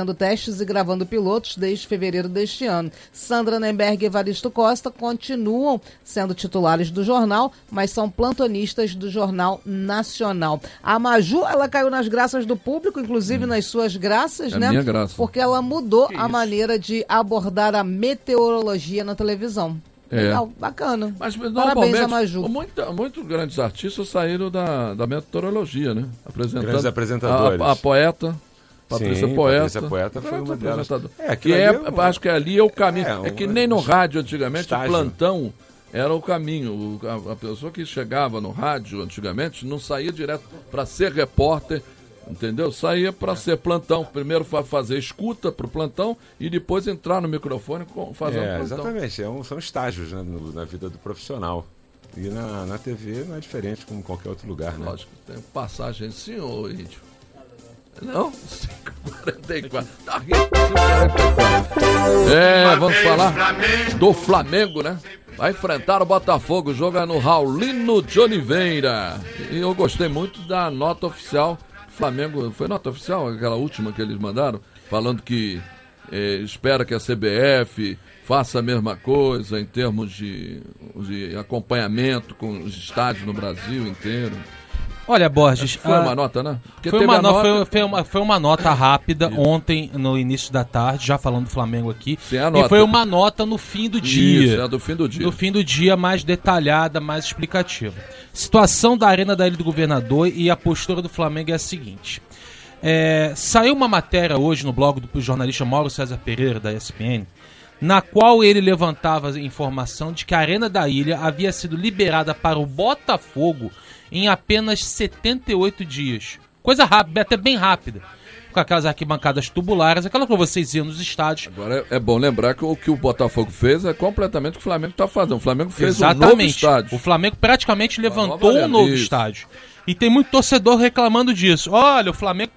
fazendo testes e gravando pilotos desde fevereiro deste ano. Sandra Nemberg e Evaristo Costa continuam sendo titulares do jornal, mas são plantonistas do Jornal Nacional. A Maju, ela caiu nas graças do público, inclusive nas suas graças, né? Minha graça. Porque ela mudou a maneira de abordar a meteorologia na televisão. Legal, bacana. Mas parabéns a Maju. Muitos grandes artistas saíram da meteorologia, né? Grandes apresentadores. A poeta, Patrícia Poeta. Patrícia Poeta foi uma delas. Acho que ali é o caminho. É que nem no rádio antigamente, o plantão era o caminho. A pessoa que chegava no rádio antigamente não saía direto para ser repórter, entendeu? Saía para ser plantão. Primeiro fazer escuta para o plantão e depois entrar no microfone fazer um plantão. Exatamente. São estágios, né, na vida do profissional. E na TV não é diferente como em qualquer outro lugar, né? Lógico, tem passagem sim, ô Índio? Não? 5h44. Tá rindo, 5h44. Vamos falar do Flamengo, né? Vai enfrentar o Botafogo, joga no Raulino de Oliveira. E eu gostei muito da nota oficial. Flamengo, foi nota oficial, aquela última que eles mandaram, falando que espera que a CBF faça a mesma coisa em termos de acompanhamento com os estádios no Brasil inteiro. Olha, Borges... Foi uma nota, né? Porque foi uma nota rápida ontem, no início da tarde, já falando do Flamengo aqui. Sim, a nota. E foi uma nota no fim do dia. Isso, do fim do dia. No fim do dia, mais detalhada, mais explicativa. Situação da Arena da Ilha do Governador e a postura do Flamengo é a seguinte. Saiu uma matéria hoje no blog do jornalista Mauro César Pereira, da ESPN, na qual ele levantava a informação de que a Arena da Ilha havia sido liberada para o Botafogo em apenas 78 dias. Coisa rápida, até bem rápida. Com aquelas arquibancadas tubulares, aquela que vocês iam nos estádios. Agora é bom lembrar que o que o Botafogo fez é completamente o que o Flamengo está fazendo. O Flamengo fez um novo estádio. O Flamengo praticamente levantou um novo estádio. E tem muito torcedor reclamando disso. Olha, o Flamengo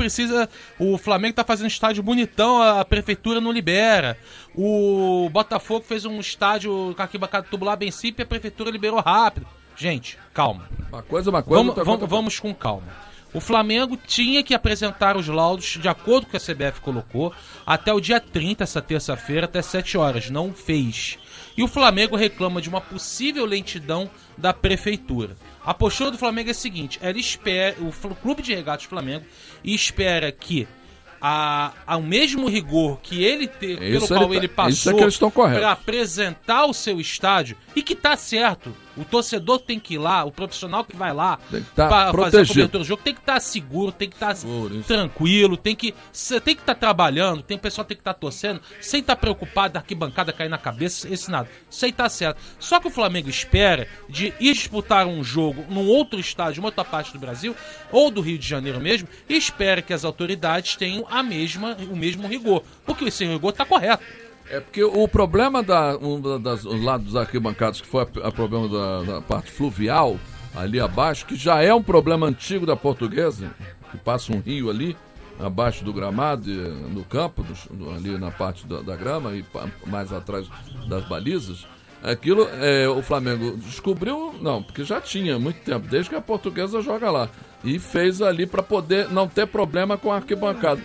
tá fazendo estádio bonitão, a prefeitura não libera. O Botafogo fez um estádio com arquibancada tubular bem simples e a prefeitura liberou rápido. Gente, calma. Uma coisa. Vamos com calma. O Flamengo tinha que apresentar os laudos de acordo com o que a CBF colocou até o dia 30, essa terça-feira, até 7 horas. Não fez. E o Flamengo reclama de uma possível lentidão da prefeitura. A postura do Flamengo é a seguinte: o Clube de Regatas do Flamengo espera que ao mesmo rigor que ele ele passou para apresentar o seu estádio, e que tá certo. O torcedor tem que ir lá, o profissional que vai lá para fazer a cobertura do jogo tem que estar seguro, tem que estar tranquilo, tem que estar trabalhando, o pessoal tem que estar torcendo, sem estar preocupado da arquibancada cair na cabeça, nada. Isso aí tá certo. Só que o Flamengo espera de ir disputar um jogo num outro estádio, em outra parte do Brasil, ou do Rio de Janeiro mesmo, e espera que as autoridades tenham o mesmo rigor, porque esse rigor tá correto. É porque o problema lá dos arquibancados, que foi o problema da parte fluvial, ali abaixo, que já é um problema antigo da Portuguesa, que passa um rio ali, abaixo do gramado, no campo, ali na parte da grama e mais atrás das balizas. Aquilo o Flamengo descobriu, porque já tinha muito tempo, desde que a Portuguesa joga lá. E fez ali para poder não ter problema com a arquibancada.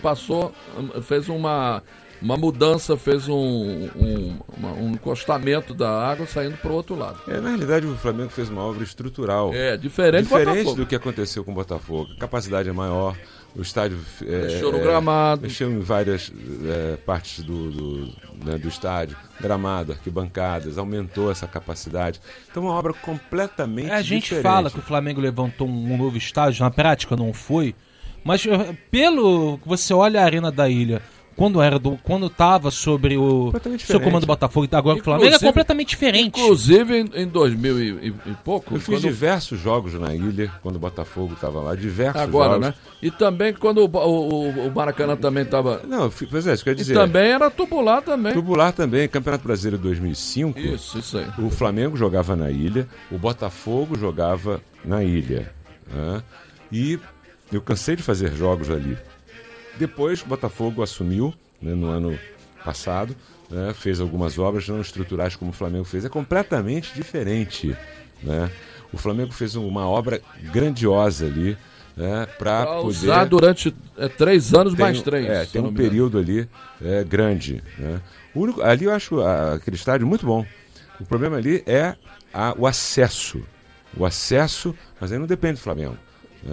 Fez uma mudança, fez um encostamento da água saindo para o outro lado. Na realidade, o Flamengo fez uma obra estrutural. Diferente do que aconteceu com o Botafogo. A capacidade é maior, o estádio mexeu no gramado. Mexeu em várias partes do estádio, gramado, arquibancadas, aumentou essa capacidade. Então, uma obra completamente diferente. A gente fala que o Flamengo levantou um novo estádio, na prática não foi, mas pelo que você olha a Arena da Ilha, quando estava sobre o seu comando do Botafogo, agora o Flamengo é completamente diferente. Inclusive em 2000 e pouco. Eu fiz diversos jogos na ilha, quando o Botafogo estava lá, diversos agora, jogos. Né? E também quando o Maracanã também estava... Não, pois é, isso quer dizer... E também era tubular também. Tubular também, Campeonato Brasileiro 2005. Isso aí. O Flamengo jogava na ilha, o Botafogo jogava na ilha. Né? E eu cansei de fazer jogos ali. Depois o Botafogo assumiu, né, no ano passado, né, fez algumas obras não estruturais como o Flamengo fez. É completamente diferente. Né? O Flamengo fez uma obra grandiosa ali, para poder usar durante 3 anos mais 3. Tem um período ali grande. Né? Ali eu acho aquele estádio muito bom. O problema ali é o acesso. O acesso, mas aí não depende do Flamengo. Né?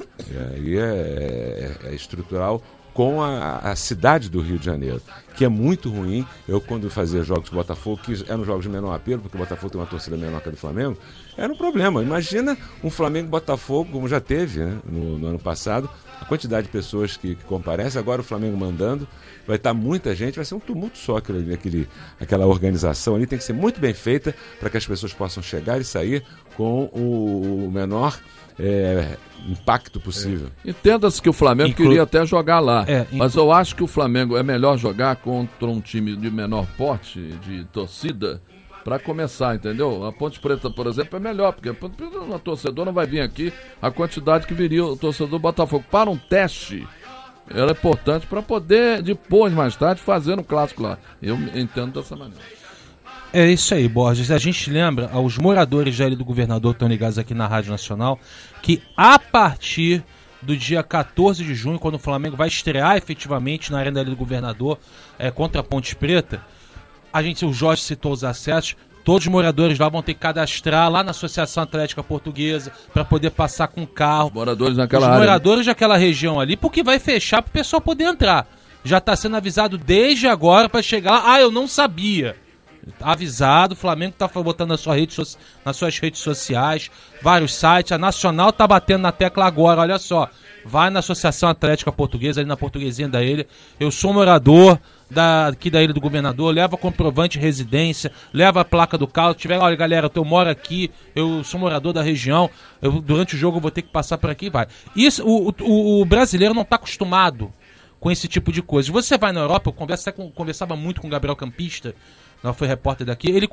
Aí é estrutural com a cidade do Rio de Janeiro, que é muito ruim. Eu, quando fazia jogos de Botafogo, que eram jogos de menor apelo, porque o Botafogo tem uma torcida menor que a do Flamengo, era um problema. Imagina um Flamengo-Botafogo, como já teve, né, no ano passado, a quantidade de pessoas que comparecem, agora o Flamengo mandando, vai estar muita gente, vai ser um tumulto só aquela organização ali, tem que ser muito bem feita para que as pessoas possam chegar e sair com o menor impacto possível. Entenda-se que o Flamengo queria até jogar lá, mas eu acho que o Flamengo é melhor jogar contra um time de menor porte de torcida para começar, entendeu? A Ponte Preta, por exemplo, é melhor, porque o torcedor não vai vir aqui a quantidade que viria o torcedor do Botafogo. Para um teste, ela é importante para poder, depois, mais tarde, fazer um clássico lá. Eu entendo dessa maneira. É isso aí, Borges. A gente lembra aos moradores da Ilha do Governador que estão ligados aqui na Rádio Nacional que a partir do dia 14 de junho, quando o Flamengo vai estrear efetivamente na Arena da Ilha do Governador contra a Ponte Preta, o Jorge citou os acessos, todos os moradores lá vão ter que cadastrar lá na Associação Atlética Portuguesa para poder passar com carro. Moradores naquela área. Moradores daquela região ali, porque vai fechar para o pessoal poder entrar. Já está sendo avisado desde agora para chegar lá. Eu não sabia. Avisado, o Flamengo está botando nas suas redes sociais, vários sites, a Nacional está batendo na tecla agora, olha só, vai na Associação Atlética Portuguesa, ali na Portuguesinha da Ilha, eu sou morador aqui da Ilha do Governador, leva comprovante de residência, leva a placa do carro, olha galera, eu moro aqui, eu sou morador da região, durante o jogo eu vou ter que passar por aqui, vai. Isso, o brasileiro não está acostumado com esse tipo de coisa. Você vai na Europa, eu conversava muito com o Gabriel Campista, foi repórter daqui, ele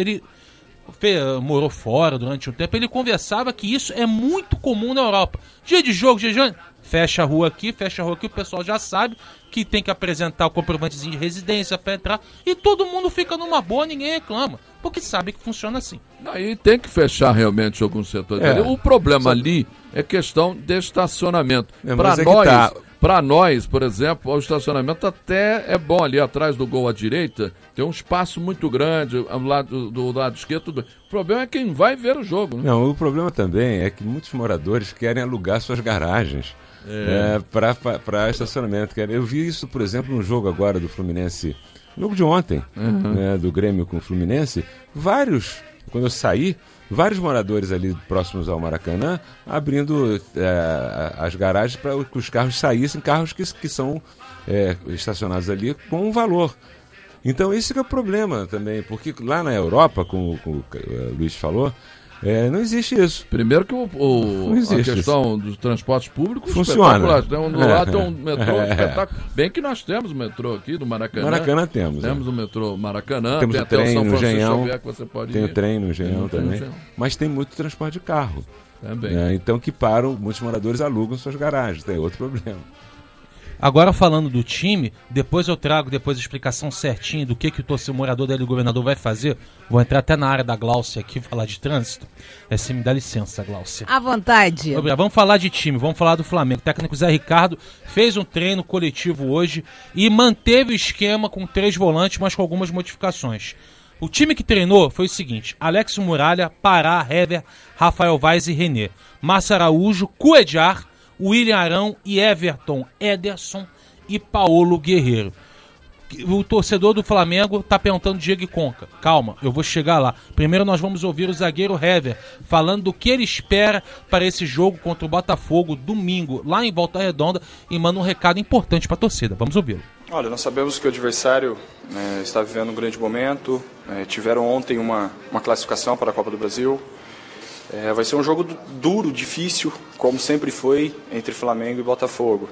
morou fora durante um tempo, ele conversava que isso é muito comum na Europa. Dia de jogo, fecha a rua aqui, o pessoal já sabe que tem que apresentar o comprovantezinho de residência para entrar e todo mundo fica numa boa, ninguém reclama, porque sabe que funciona assim. Aí tem que fechar realmente alguns setores. O problema ali é questão de estacionamento. Para nós, por exemplo, o estacionamento até é bom ali atrás do gol à direita, tem um espaço muito grande do lado esquerdo. Tudo. O problema é quem vai ver o jogo. Né? Não, o problema também é que muitos moradores querem alugar suas garagens para estacionamento. Eu vi isso, por exemplo, no jogo agora do Fluminense, no jogo de ontem, do Grêmio com o Fluminense, quando eu saí, vários moradores ali próximos ao Maracanã abrindo as garagens para que os carros saíssem, carros que são estacionados ali com um valor. Então esse que é o problema também, porque lá na Europa, como o Luiz falou, não existe isso. Primeiro que a questão dos transportes públicos funciona. Do lado tem um metrô espetáculo. Bem que nós temos o metrô aqui do Maracanã. Maracanã temos. Temos o metrô Maracanã. Temos o trem no Engenhão. Tem o trem no Engenhão também. Mas tem muito transporte de carro. Também. Então que param, muitos moradores alugam suas garagens. Tem outro problema. Agora falando do time, depois eu trago a explicação certinha do que o morador da Ilha do Governador vai fazer. Vou entrar até na área da Gláucia aqui, falar de trânsito. Você me dá licença, Gláucia. À vontade. Vamos falar de time, vamos falar do Flamengo. O técnico Zé Ricardo fez um treino coletivo hoje e manteve o esquema com 3 volantes, mas com algumas modificações. O time que treinou foi o seguinte: Alex Muralha, Pará, Hever, Rafael Vaz e René. Márcio Araújo, Cuedjar, William Arão e Everton, Ederson e Paulo Guerreiro. O torcedor do Flamengo está perguntando Diego Conca. Calma, eu vou chegar lá. Primeiro nós vamos ouvir o zagueiro Hever falando do que ele espera para esse jogo contra o Botafogo domingo, lá em Volta Redonda, e manda um recado importante para a torcida. Vamos ouvi-lo. Olha, nós sabemos que o adversário está vivendo um grande momento. Tiveram ontem uma classificação para a Copa do Brasil. Vai ser um jogo duro, difícil, como sempre foi, entre Flamengo e Botafogo.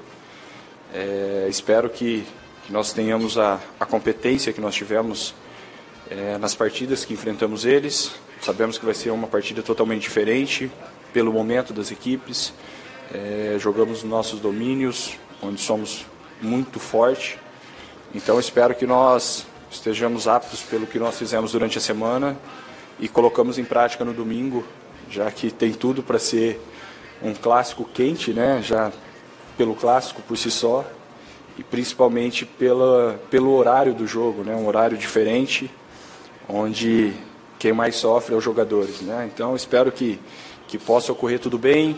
Espero que nós tenhamos a competência que nós tivemos nas partidas que enfrentamos eles. Sabemos que vai ser uma partida totalmente diferente pelo momento das equipes. Jogamos nossos domínios, onde somos muito fortes. Então espero que nós estejamos aptos pelo que nós fizemos durante a semana e colocamos em prática no domingo, já que tem tudo para ser um clássico quente, né? Já pelo clássico por si só e principalmente pelo horário do jogo, né? Um horário diferente, onde quem mais sofre é os jogadores, né? Então espero que possa ocorrer tudo bem,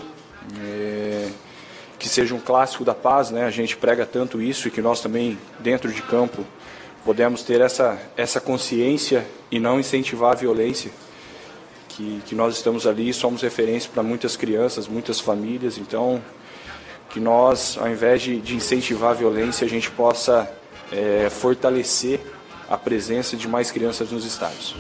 que seja um clássico da paz, né? A gente prega tanto isso e que nós também dentro de campo podemos ter essa consciência e não incentivar a violência, que nós estamos ali e somos referência para muitas crianças, muitas famílias, então que nós, ao invés de incentivar a violência, a gente possa fortalecer a presença de mais crianças nos estádios.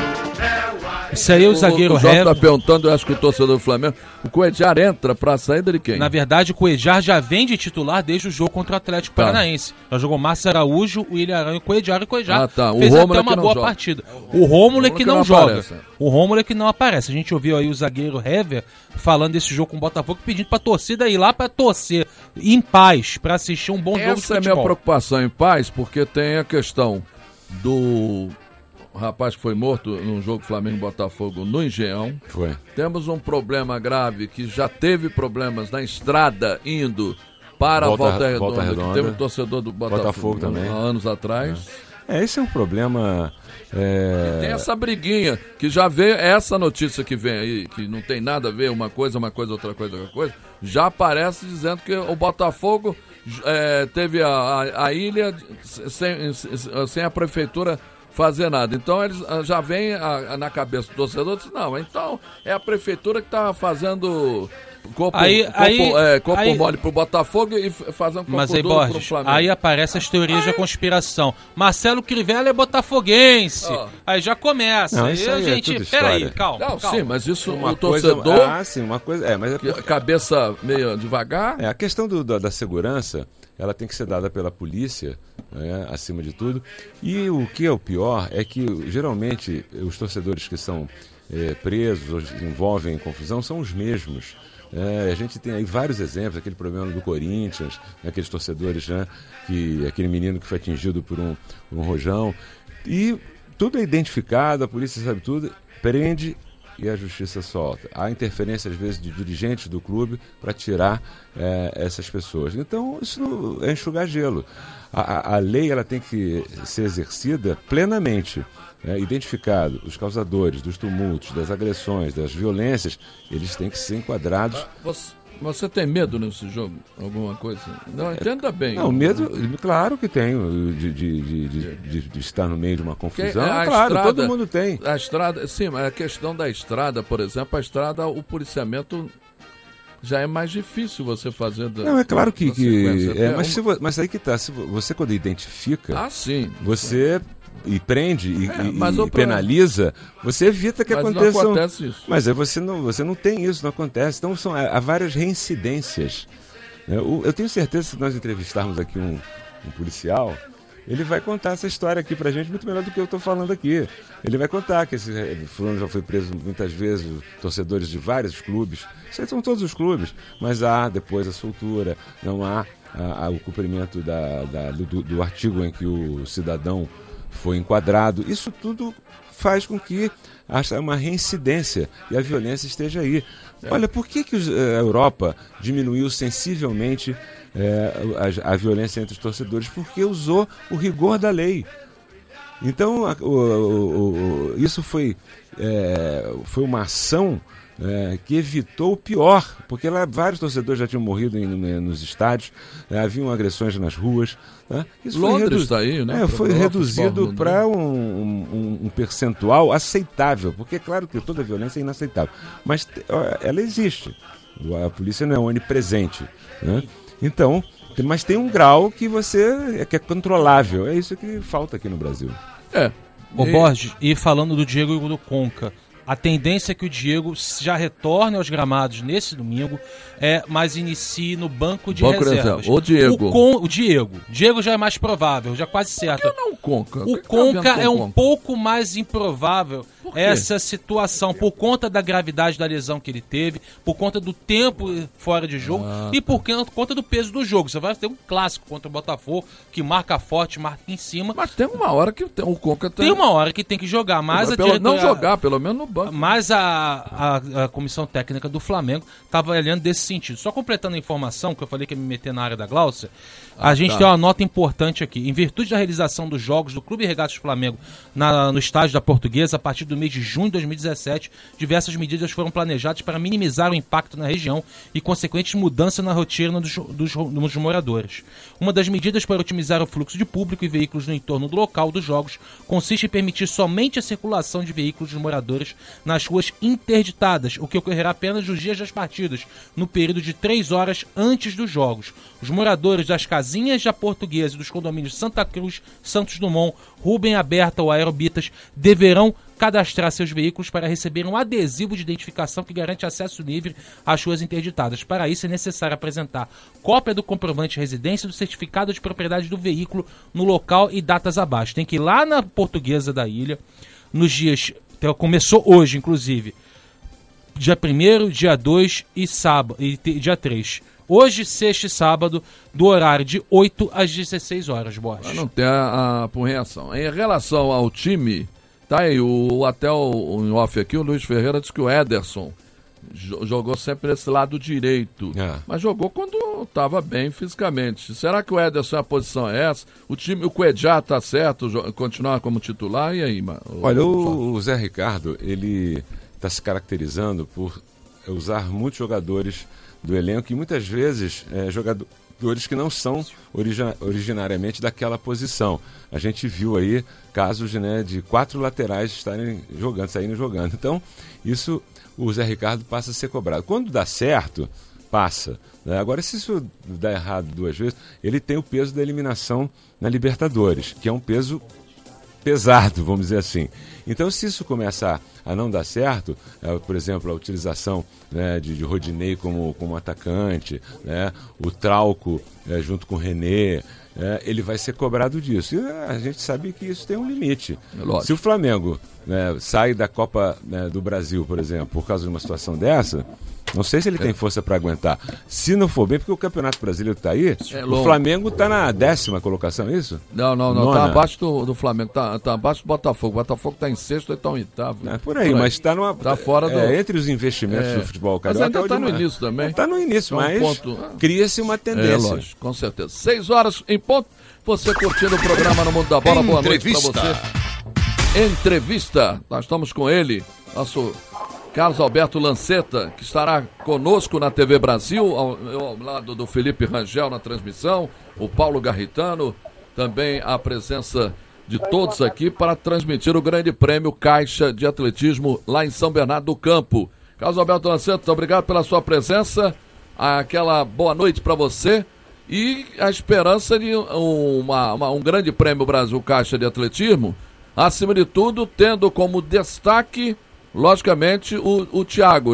Isso aí é o zagueiro Hever. O Jota tá perguntando, eu acho que o torcedor do Flamengo, o Cuéllar entra pra saída de quem? Na verdade, o Cuéllar já vem de titular desde o jogo contra o Atlético Paranaense. Já jogou Márcio Araújo, o William Arão e o Cuéllar. Fez até uma boa partida. O Rômulo é que não joga. O Rômulo é que não aparece. A gente ouviu aí o zagueiro Hever falando desse jogo com o Botafogo, pedindo pra torcida ir lá pra torcer em paz, pra assistir um bom jogo de futebol. Essa é a minha preocupação, em paz, porque tem a questão do rapaz que foi morto num jogo Flamengo-Botafogo no Engenhão. Foi. Temos um problema grave que já teve problemas na estrada indo para a Volta Redonda. Teve um torcedor do Botafogo também há anos atrás. Esse é um problema. E tem essa briguinha que já veio, essa notícia que vem aí, que não tem nada a ver, uma coisa, outra coisa, já aparece dizendo que o Botafogo teve a ilha sem a prefeitura fazer nada. Então eles já vem na cabeça do torcedor, diz, não, então é a prefeitura que tá fazendo corpo mole pro Botafogo e fazendo corpo duro Borges, pro Flamengo. Aí aparece as teorias da conspiração. Marcelo Crivella é botafoguense. Aí já começa. Não, aí a gente, peraí, calma. Sim, mas isso uma o torcedor... uma coisa... mas cabeça meio devagar. A questão da segurança, ela tem que ser dada pela polícia, acima de tudo. E o que é o pior é que, geralmente, os torcedores que são presos ou envolvem confusão são os mesmos. A gente tem aí vários exemplos, aquele problema do Corinthians, aqueles torcedores, aquele menino que foi atingido por um rojão. E tudo é identificado, a polícia sabe tudo, prende e a justiça solta. Há interferência, às vezes, de dirigentes do clube para tirar essas pessoas. Então, isso é enxugar gelo. A lei ela tem que ser exercida plenamente. Identificado os causadores dos tumultos, das agressões, das violências, eles têm que ser enquadrados. Você tem medo nesse jogo? Alguma coisa? Não, entenda bem. Não, medo, claro que tenho, de estar no meio de uma confusão. Claro, estrada, todo mundo tem. A estrada, sim, mas a questão da estrada, por exemplo, a estrada, o policiamento já é mais difícil você fazer. Não, é claro que mas aí que tá, se você quando identifica, sim, você prende e penaliza, você evita que aconteça. Não acontece isso. Mas aí você não tem isso, não acontece. Então há várias reincidências. Eu tenho certeza que se nós entrevistarmos aqui um policial, ele vai contar essa história aqui pra gente muito melhor do que eu estou falando aqui. Ele vai contar que esse fulano já foi preso muitas vezes, torcedores de vários clubes. Isso aí são todos os clubes. Mas há depois a soltura, não há o cumprimento do artigo em que o cidadão foi enquadrado. Isso tudo faz com que haja uma reincidência e a violência esteja aí. Olha, por que a Europa diminuiu sensivelmente a violência entre os torcedores? Porque usou o rigor da lei. Então, isso foi uma ação que evitou o pior, porque lá vários torcedores já tinham morrido nos estádios, haviam agressões nas ruas. Isso Londres está aí, né? Foi reduzido para um percentual aceitável, porque é claro que toda violência é inaceitável, mas ela existe. A polícia não é onipresente, né? Então, mas tem um grau que que é controlável. É isso que falta aqui no Brasil. Borges, e falando do Diego e do Conca, a tendência é que o Diego já retorne aos gramados nesse domingo, mas inicie no banco de reservas. O Diego. O Diego já é mais provável, já quase certo. Por que não o Conca? O Conca é um pouco mais improvável. essa situação, por conta da gravidade da lesão que ele teve, por conta do tempo fora de jogo e por conta do peso do jogo. Você vai ter um clássico contra o Botafogo, que marca forte, marca em cima. Mas tem uma hora que o Conca tem uma hora que tem que jogar, mas não jogar, pelo menos no banco. Mas a comissão técnica do Flamengo está avaliando desse sentido. Só completando a informação, que eu falei que ia me meter na área da Glaucia, a gente tem uma nota importante aqui. Em virtude da realização dos jogos do Clube Regatas Flamengo no estádio da Portuguesa, a partir do mês de junho de 2017, diversas medidas foram planejadas para minimizar o impacto na região e consequentes mudanças na rotina dos moradores. Uma das medidas para otimizar o fluxo de público e veículos no entorno do local dos jogos consiste em permitir somente a circulação de veículos dos moradores nas ruas interditadas, o que ocorrerá apenas nos dias das partidas, no período de 3 horas antes dos jogos. Os moradores das casinhas da Portuguesa e dos condomínios Santa Cruz, Santos Dumont, Rubem Aberta ou Aerobitas deverão cadastrar seus veículos para receber um adesivo de identificação que garante acesso livre às ruas interditadas. Para isso é necessário apresentar cópia do comprovante de residência e do certificado de propriedade do veículo no local e datas abaixo. Tem que ir lá na Portuguesa da Ilha, nos dias... Começou hoje, inclusive. Dia 1º, dia 2 e sábado, e dia 3. Hoje, sexta e sábado, do horário de 8 às 16 horas, Borges. Não tem a reação. Em relação ao time, tá aí, até o off aqui, o Luiz Ferreira disse que o Ederson jogou sempre nesse lado direito, mas jogou quando estava bem fisicamente. Será que o Ederson, a posição é essa? O Cuejá tá certo, continuar como titular, e aí? Olha, o Zé Ricardo, ele está se caracterizando por usar muitos jogadores do elenco e muitas vezes jogadores que não são originariamente daquela posição. A gente viu aí casos de 4 laterais saindo jogando. Então, isso o Zé Ricardo passa a ser cobrado. Quando dá certo, passa. Né? Agora, se isso dá errado 2 vezes, ele tem o peso da eliminação na Libertadores, que é um peso pesado, vamos dizer assim. Então, se isso começar a não dar certo, por exemplo, a utilização de Rodinei como atacante, o Trauco junto com o René, ele vai ser cobrado disso. E a gente sabe que isso tem um limite. Se o Flamengo sai da Copa do Brasil, por exemplo, por causa de uma situação dessa, não sei se ele tem força para aguentar. Se não for bem, porque o Campeonato Brasileiro está aí, o Flamengo está na 10ª colocação, é isso? Não, está abaixo do Flamengo, está abaixo do Botafogo. O Botafogo está em 6º, ele está em 8º. É por aí, mas está fora do... entre os investimentos do futebol carioca. Mas ainda está no início também. Está no início, mas cria-se uma tendência. Lógico, com certeza. 6 horas em ponto, você curtindo o programa No Mundo da Bola. Boa noite para você. Entrevista, nós estamos com ele, nosso Carlos Alberto Lanceta, que estará conosco na TV Brasil, ao lado do Felipe Rangel na transmissão, o Paulo Garritano, também a presença de todos aqui para transmitir o Grande Prêmio Caixa de Atletismo lá em São Bernardo do Campo. Carlos Alberto Lanceta, obrigado pela sua presença, aquela boa noite para você e a esperança de um Grande Prêmio Brasil Caixa de Atletismo, acima de tudo, tendo como destaque, logicamente, o Thiago,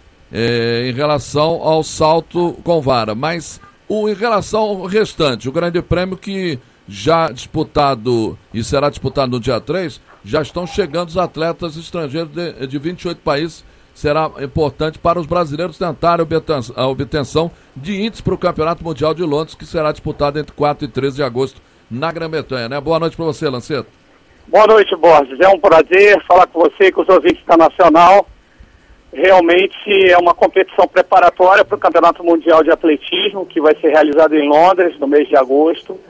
em relação ao salto com vara. Mas em relação ao restante, o Grande Prêmio que já disputado e será disputado no dia 3, já estão chegando os atletas estrangeiros de 28 países. Será importante para os brasileiros tentarem a obtenção de índice para o Campeonato Mundial de Londres, que será disputado entre 4 e 13 de agosto na Grã-Bretanha. Boa noite para você, Lanceta. Boa noite, Borges. É um prazer falar com você e com os ouvintes da Nacional. Realmente é uma competição preparatória para o Campeonato Mundial de Atletismo, que vai ser realizado em Londres, no mês de agosto.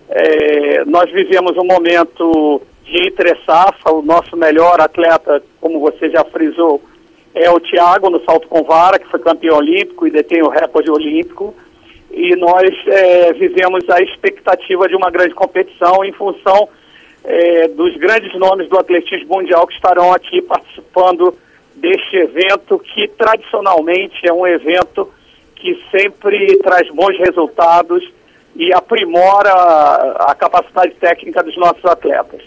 Nós vivemos um momento de entre-safra. O nosso melhor atleta, como você já frisou, é o Thiago, no salto com vara, que foi campeão olímpico e detém o recorde olímpico. E nós vivemos a expectativa de uma grande competição em função dos grandes nomes do atletismo mundial que estarão aqui participando deste evento, que tradicionalmente é um evento que sempre traz bons resultados e aprimora a capacidade técnica dos nossos atletas.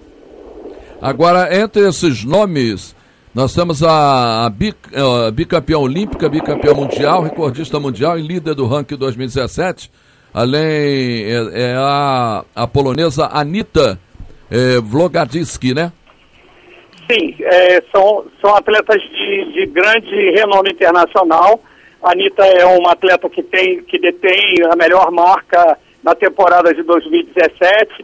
Agora, entre esses nomes, nós temos a bicampeã olímpica, bicampeã mundial, recordista mundial e líder do ranking 2017, além a polonesa Anita Vlogadziski, Sim, são atletas de grande renome internacional. A Anitta é uma atleta que detém a melhor marca na temporada de 2017.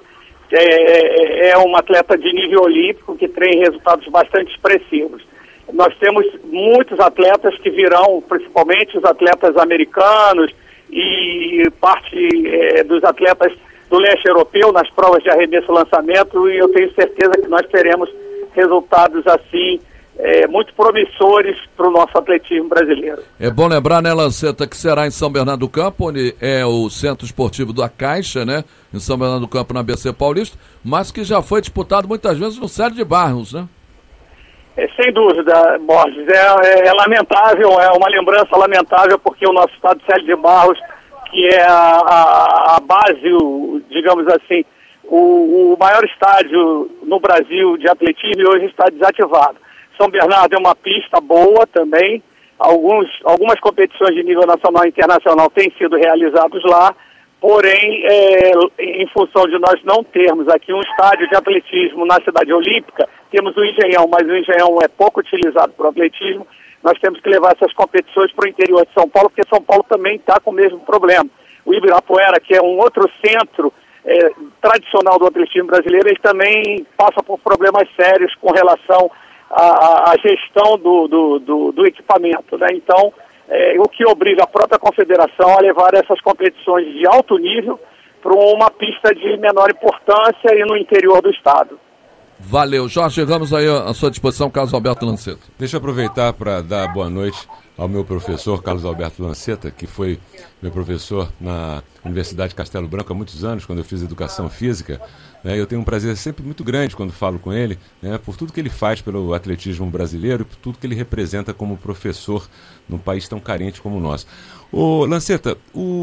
É uma atleta de nível olímpico que tem resultados bastante expressivos. Nós temos muitos atletas que virão, principalmente os atletas americanos e parte dos atletas do leste europeu nas provas de arremesso e lançamento, e eu tenho certeza que nós teremos resultados assim muito promissores para o nosso atletismo brasileiro. É bom lembrar, né, Lanceta, que será em São Bernardo do Campo, onde é o Centro Esportivo da Caixa, né, em São Bernardo do Campo, na ABC Paulista, mas que já foi disputado muitas vezes no Célio de Barros, né? Sem dúvida, Borges, é lamentável, é uma lembrança lamentável, porque o nosso estado de Célio de Barros, que é a base, digamos assim, o maior estádio no Brasil de atletismo, hoje está desativado. São Bernardo é uma pista boa também, algumas competições de nível nacional e internacional têm sido realizadas lá, porém, em função de nós não termos aqui um estádio de atletismo na cidade olímpica, temos o Engenhão, mas o Engenhão é pouco utilizado para o atletismo, nós temos que levar essas competições para o interior de São Paulo, porque São Paulo também está com o mesmo problema. O Ibirapuera, que é um outro centro tradicional do atletismo brasileiro, ele também passa por problemas sérios com relação à gestão do equipamento, né? Então, o que obriga a própria confederação a levar essas competições de alto nível para uma pista de menor importância e no interior do estado. Valeu. Jorge Ramos, aí à sua disposição, Carlos Alberto Lanceta. Deixa eu aproveitar para dar boa noite ao meu professor, Carlos Alberto Lanceta, que foi meu professor na Universidade Castelo Branco há muitos anos, quando eu fiz educação física. Eu tenho um prazer sempre muito grande quando falo com ele, por tudo que ele faz pelo atletismo brasileiro e por tudo que ele representa como professor num país tão carente como o nosso. Ô, Lanceta,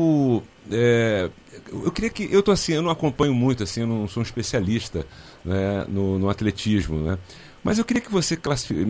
eu queria que... eu não acompanho muito, assim, eu não sou um especialista, né, no atletismo, né? Mas eu queria que você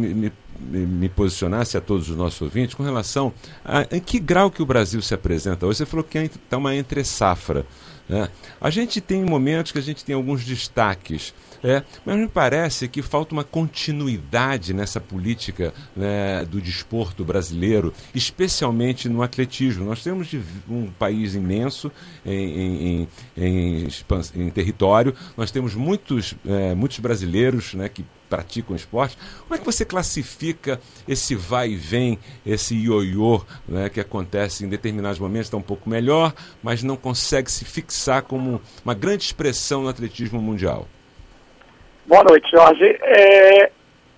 me posicionasse a todos os nossos ouvintes com relação a em que grau que o Brasil se apresenta hoje. Você falou que está uma entre-safra, né? A gente tem momentos que a gente tem alguns destaques, mas me parece que falta uma continuidade nessa política, né, do desporto brasileiro, especialmente no atletismo. Nós temos um país imenso em território, nós temos muitos brasileiros, né, que praticam esporte. Como é que você classifica esse vai e vem, esse ioiô, né, que acontece em determinados momentos, está um pouco melhor, mas não consegue se fixar como uma grande expressão no atletismo mundial? Boa noite, Jorge. É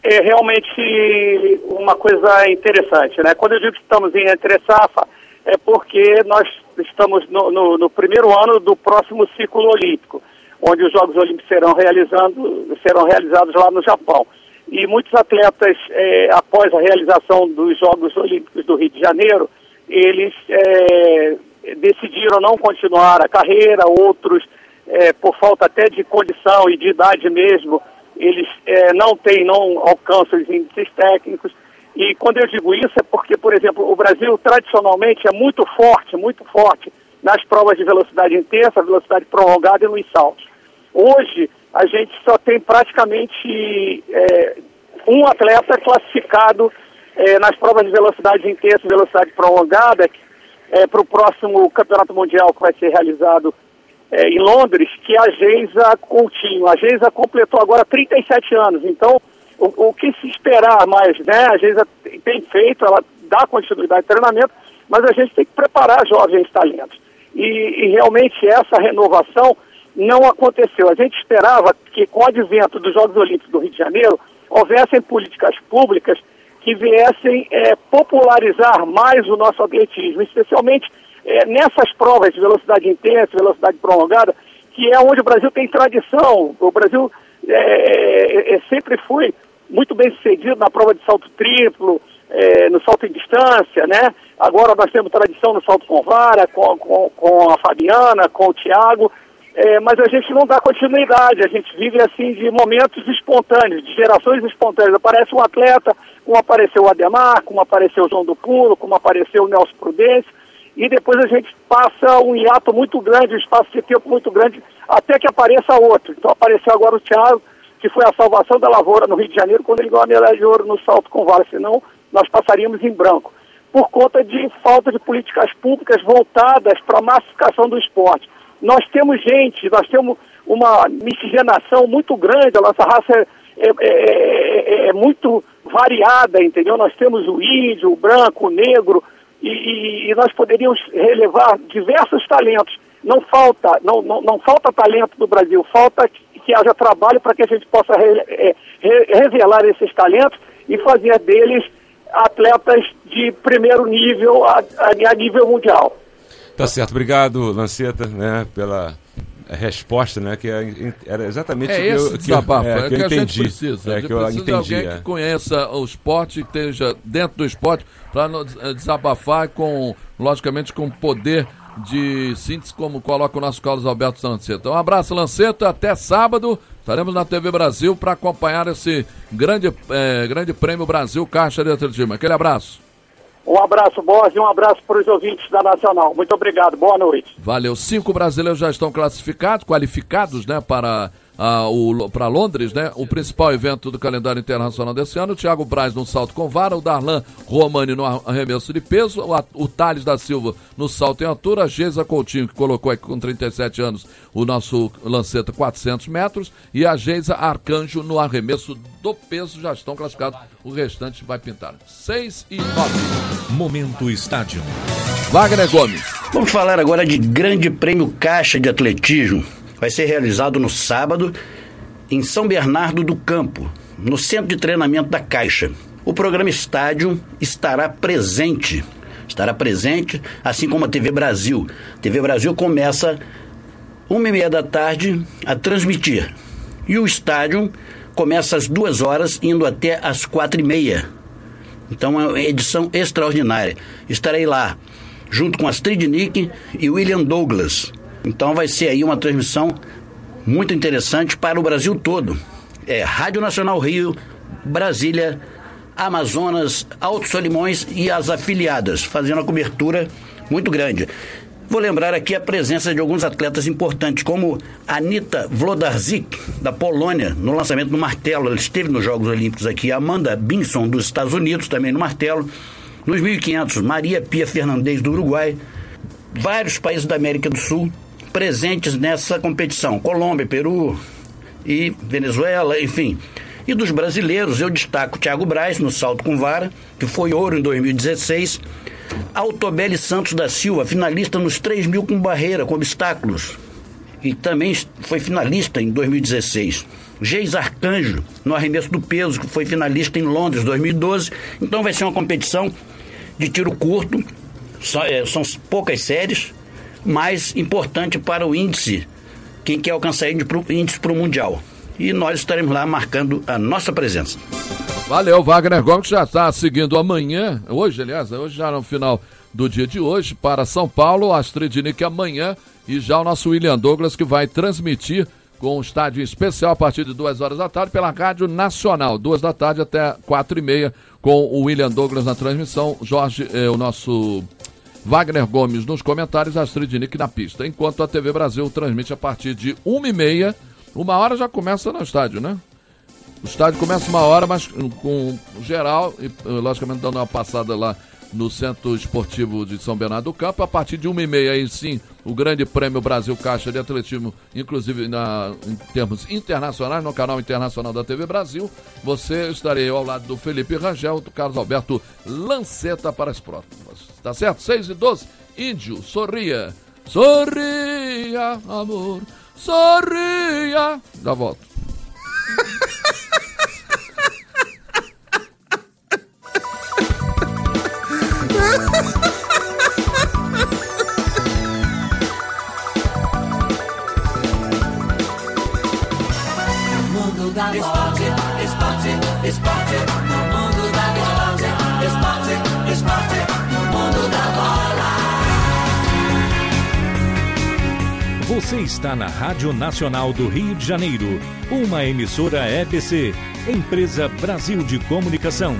realmente uma coisa interessante, né? Quando eu digo que estamos em entre-safra, é porque nós estamos no primeiro ano do próximo ciclo olímpico, onde os Jogos Olímpicos serão realizados lá no Japão. E muitos atletas, após a realização dos Jogos Olímpicos do Rio de Janeiro, eles decidiram não continuar a carreira, outros, por falta até de condição e de idade mesmo, eles não alcançam os índices técnicos. E quando eu digo isso é porque, por exemplo, o Brasil tradicionalmente é muito forte nas provas de velocidade intensa, velocidade prolongada e nos saltos. Hoje, a gente só tem praticamente um atleta classificado nas provas de velocidade intensa e velocidade prolongada para o próximo Campeonato Mundial que vai ser realizado em Londres, que é a Geisa Coutinho. A Geisa completou agora 37 anos, então o que se esperar mais, né? A Geisa tem feito, ela dá continuidade ao treinamento, mas a gente tem que preparar jovens talentos. E realmente essa renovação não aconteceu. A gente esperava que com o advento dos Jogos Olímpicos do Rio de Janeiro houvessem políticas públicas que viessem popularizar mais o nosso atletismo, especialmente nessas provas de velocidade intensa, velocidade prolongada, que é onde o Brasil tem tradição. O Brasil sempre foi muito bem sucedido na prova de salto triplo, no salto em distância, né? Agora nós temos tradição no salto com vara, com a Fabiana, com o Thiago, mas a gente não dá continuidade, a gente vive assim de momentos espontâneos, de gerações espontâneas. Aparece um atleta, como apareceu o Ademar, como apareceu o João do Pulo, como apareceu o Nelson Prudêncio, e depois a gente passa um hiato muito grande, um espaço de tempo muito grande, até que apareça outro. Então apareceu agora o Thiago, que foi a salvação da lavoura no Rio de Janeiro, quando ele ganhou a medalha de ouro no salto com vara, senão nós passaríamos em branco, por conta de falta de políticas públicas voltadas para a massificação do esporte. Nós temos uma miscigenação muito grande, a nossa raça é muito variada, entendeu? Nós temos o índio, o branco, o negro, e nós poderíamos relevar diversos talentos. Não falta talento no Brasil, falta que haja trabalho para que a gente possa revelar esses talentos e fazer deles atletas de primeiro nível a nível mundial. Tá certo, obrigado, Lanceta, né, pela resposta, né, que era exatamente esse desabafo, que eu a entendi. gente precisa. Que eu entendi. De alguém que conheça o esporte, que esteja dentro do esporte, para desabafar logicamente com poder de síntese, como coloca o nosso Carlos Alberto Lanceta. Um abraço, Lanceta, até sábado. Estaremos na TV Brasil para acompanhar esse grande prêmio Brasil Caixa de Atletismo. Aquele abraço. Um abraço, Borges, e um abraço para os ouvintes da Nacional. Muito obrigado, boa noite. Valeu. 5 brasileiros já estão qualificados, né, para Londres, né? O principal evento do calendário internacional desse ano. O Thiago Braz no salto com vara, o Darlan Romani no arremesso de peso, o Thales da Silva no salto em altura, a Geisa Coutinho, que colocou aqui com 37 anos o nosso Lanceta 400 metros, e a Geisa Arcanjo no arremesso do peso. Já estão classificados, o restante vai pintar. 6 e 9. Momento Estádio. Wagner Gomes. Vamos falar agora de Grande Prêmio Caixa de Atletismo. Vai ser realizado no sábado em São Bernardo do Campo, no centro de treinamento da Caixa. O programa Estádio estará presente, assim como a TV Brasil. A TV Brasil começa 1h30 da tarde a transmitir. E o Estádio começa às 2 horas, indo até às 4h30. Então é uma edição extraordinária. Estarei lá, junto com Astrid Nick e William Douglas. Então vai ser aí uma transmissão muito interessante para o Brasil todo. Rádio Nacional Rio, Brasília, Amazonas, Alto Solimões e as afiliadas, fazendo uma cobertura muito grande. Vou lembrar aqui a presença de alguns atletas importantes, como Anita Wlodarczyk, da Polônia, no lançamento do martelo. Ela esteve nos Jogos Olímpicos aqui. Amanda Binson, dos Estados Unidos, também no martelo. Nos 1.500, Maria Pia Fernandes, do Uruguai. Vários países da América do Sul presentes nessa competição, Colômbia, Peru e Venezuela, enfim. E dos brasileiros, eu destaco o Thiago Braz no salto com vara, que foi ouro em 2016, Altobelli Santos da Silva, finalista nos 3.000 com barreira, com obstáculos, e também foi finalista em 2016. Geis Arcanjo, no arremesso do peso, que foi finalista em Londres, 2012. Então vai ser uma competição de tiro curto, são poucas séries, mais importante para o índice, quem quer alcançar índice para o Mundial. E nós estaremos lá marcando a nossa presença. Valeu, Wagner Gomes já está seguindo hoje já no final do dia de hoje, para São Paulo, Astrid Nick amanhã, e já o nosso William Douglas, que vai transmitir com um estádio especial a partir de 2 horas da tarde pela Rádio Nacional, 2 da tarde até 4h30, com o William Douglas na transmissão, o nosso Wagner Gomes nos comentários, Astrid Nick na pista. Enquanto a TV Brasil transmite a partir de 1h30, 1h já começa no estádio, né? O estádio começa 1h, mas com geral, e logicamente dando uma passada lá no Centro Esportivo de São Bernardo do Campo. A partir de 1h30, aí sim, o Grande Prêmio Brasil Caixa de Atletismo, inclusive em termos internacionais, no canal internacional da TV Brasil. Você estarei ao lado do Felipe Rangel, do Carlos Alberto Lanceta para as próximas. Tá certo? 6h12, Índio, sorria. Sorria, amor, sorria. Já volto. Mundo da esporte, esporte, esporte. No mundo da esporte, esporte, esporte. No mundo da bola. Você está na Rádio Nacional do Rio de Janeiro, uma emissora EBC, Empresa Brasil de Comunicação.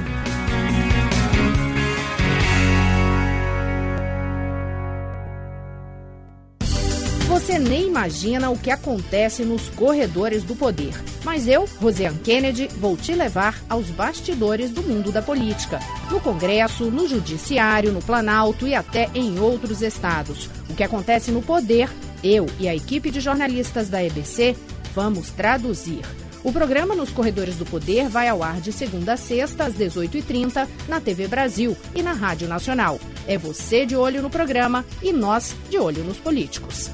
Você nem imagina o que acontece nos corredores do poder. Mas eu, Rosiane Kennedy, vou te levar aos bastidores do mundo da política. No Congresso, no Judiciário, no Planalto e até em outros estados. O que acontece no poder, eu e a equipe de jornalistas da EBC vamos traduzir. O programa Nos Corredores do Poder vai ao ar de segunda a sexta, às 18h30, na TV Brasil e na Rádio Nacional. É você de olho no programa e nós de olho nos políticos.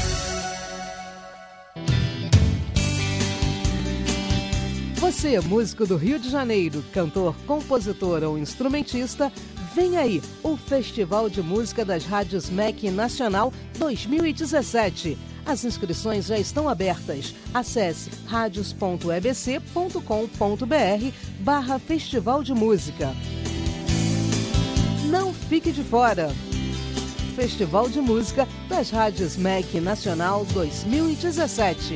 Você, músico do Rio de Janeiro, cantor, compositor ou instrumentista, vem aí o Festival de Música das Rádios MEC Nacional 2017. As inscrições já estão abertas. Acesse radios.ebc.com.br/Festival de Música. Não fique de fora. Festival de Música das Rádios MEC Nacional 2017.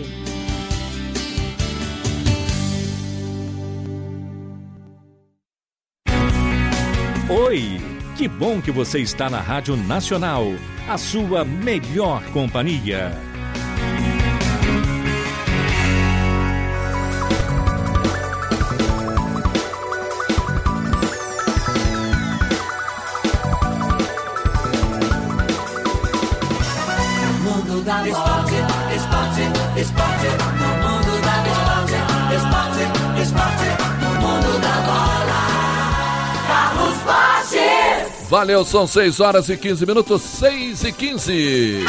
Oi, que bom que você está na Rádio Nacional, a sua melhor companhia. Esporte, esporte, esporte, no mundo da bola. Esporte, esporte, no mundo da bola. Carlos Borges. Valeu, são 6 horas e 15 minutos, 6h15.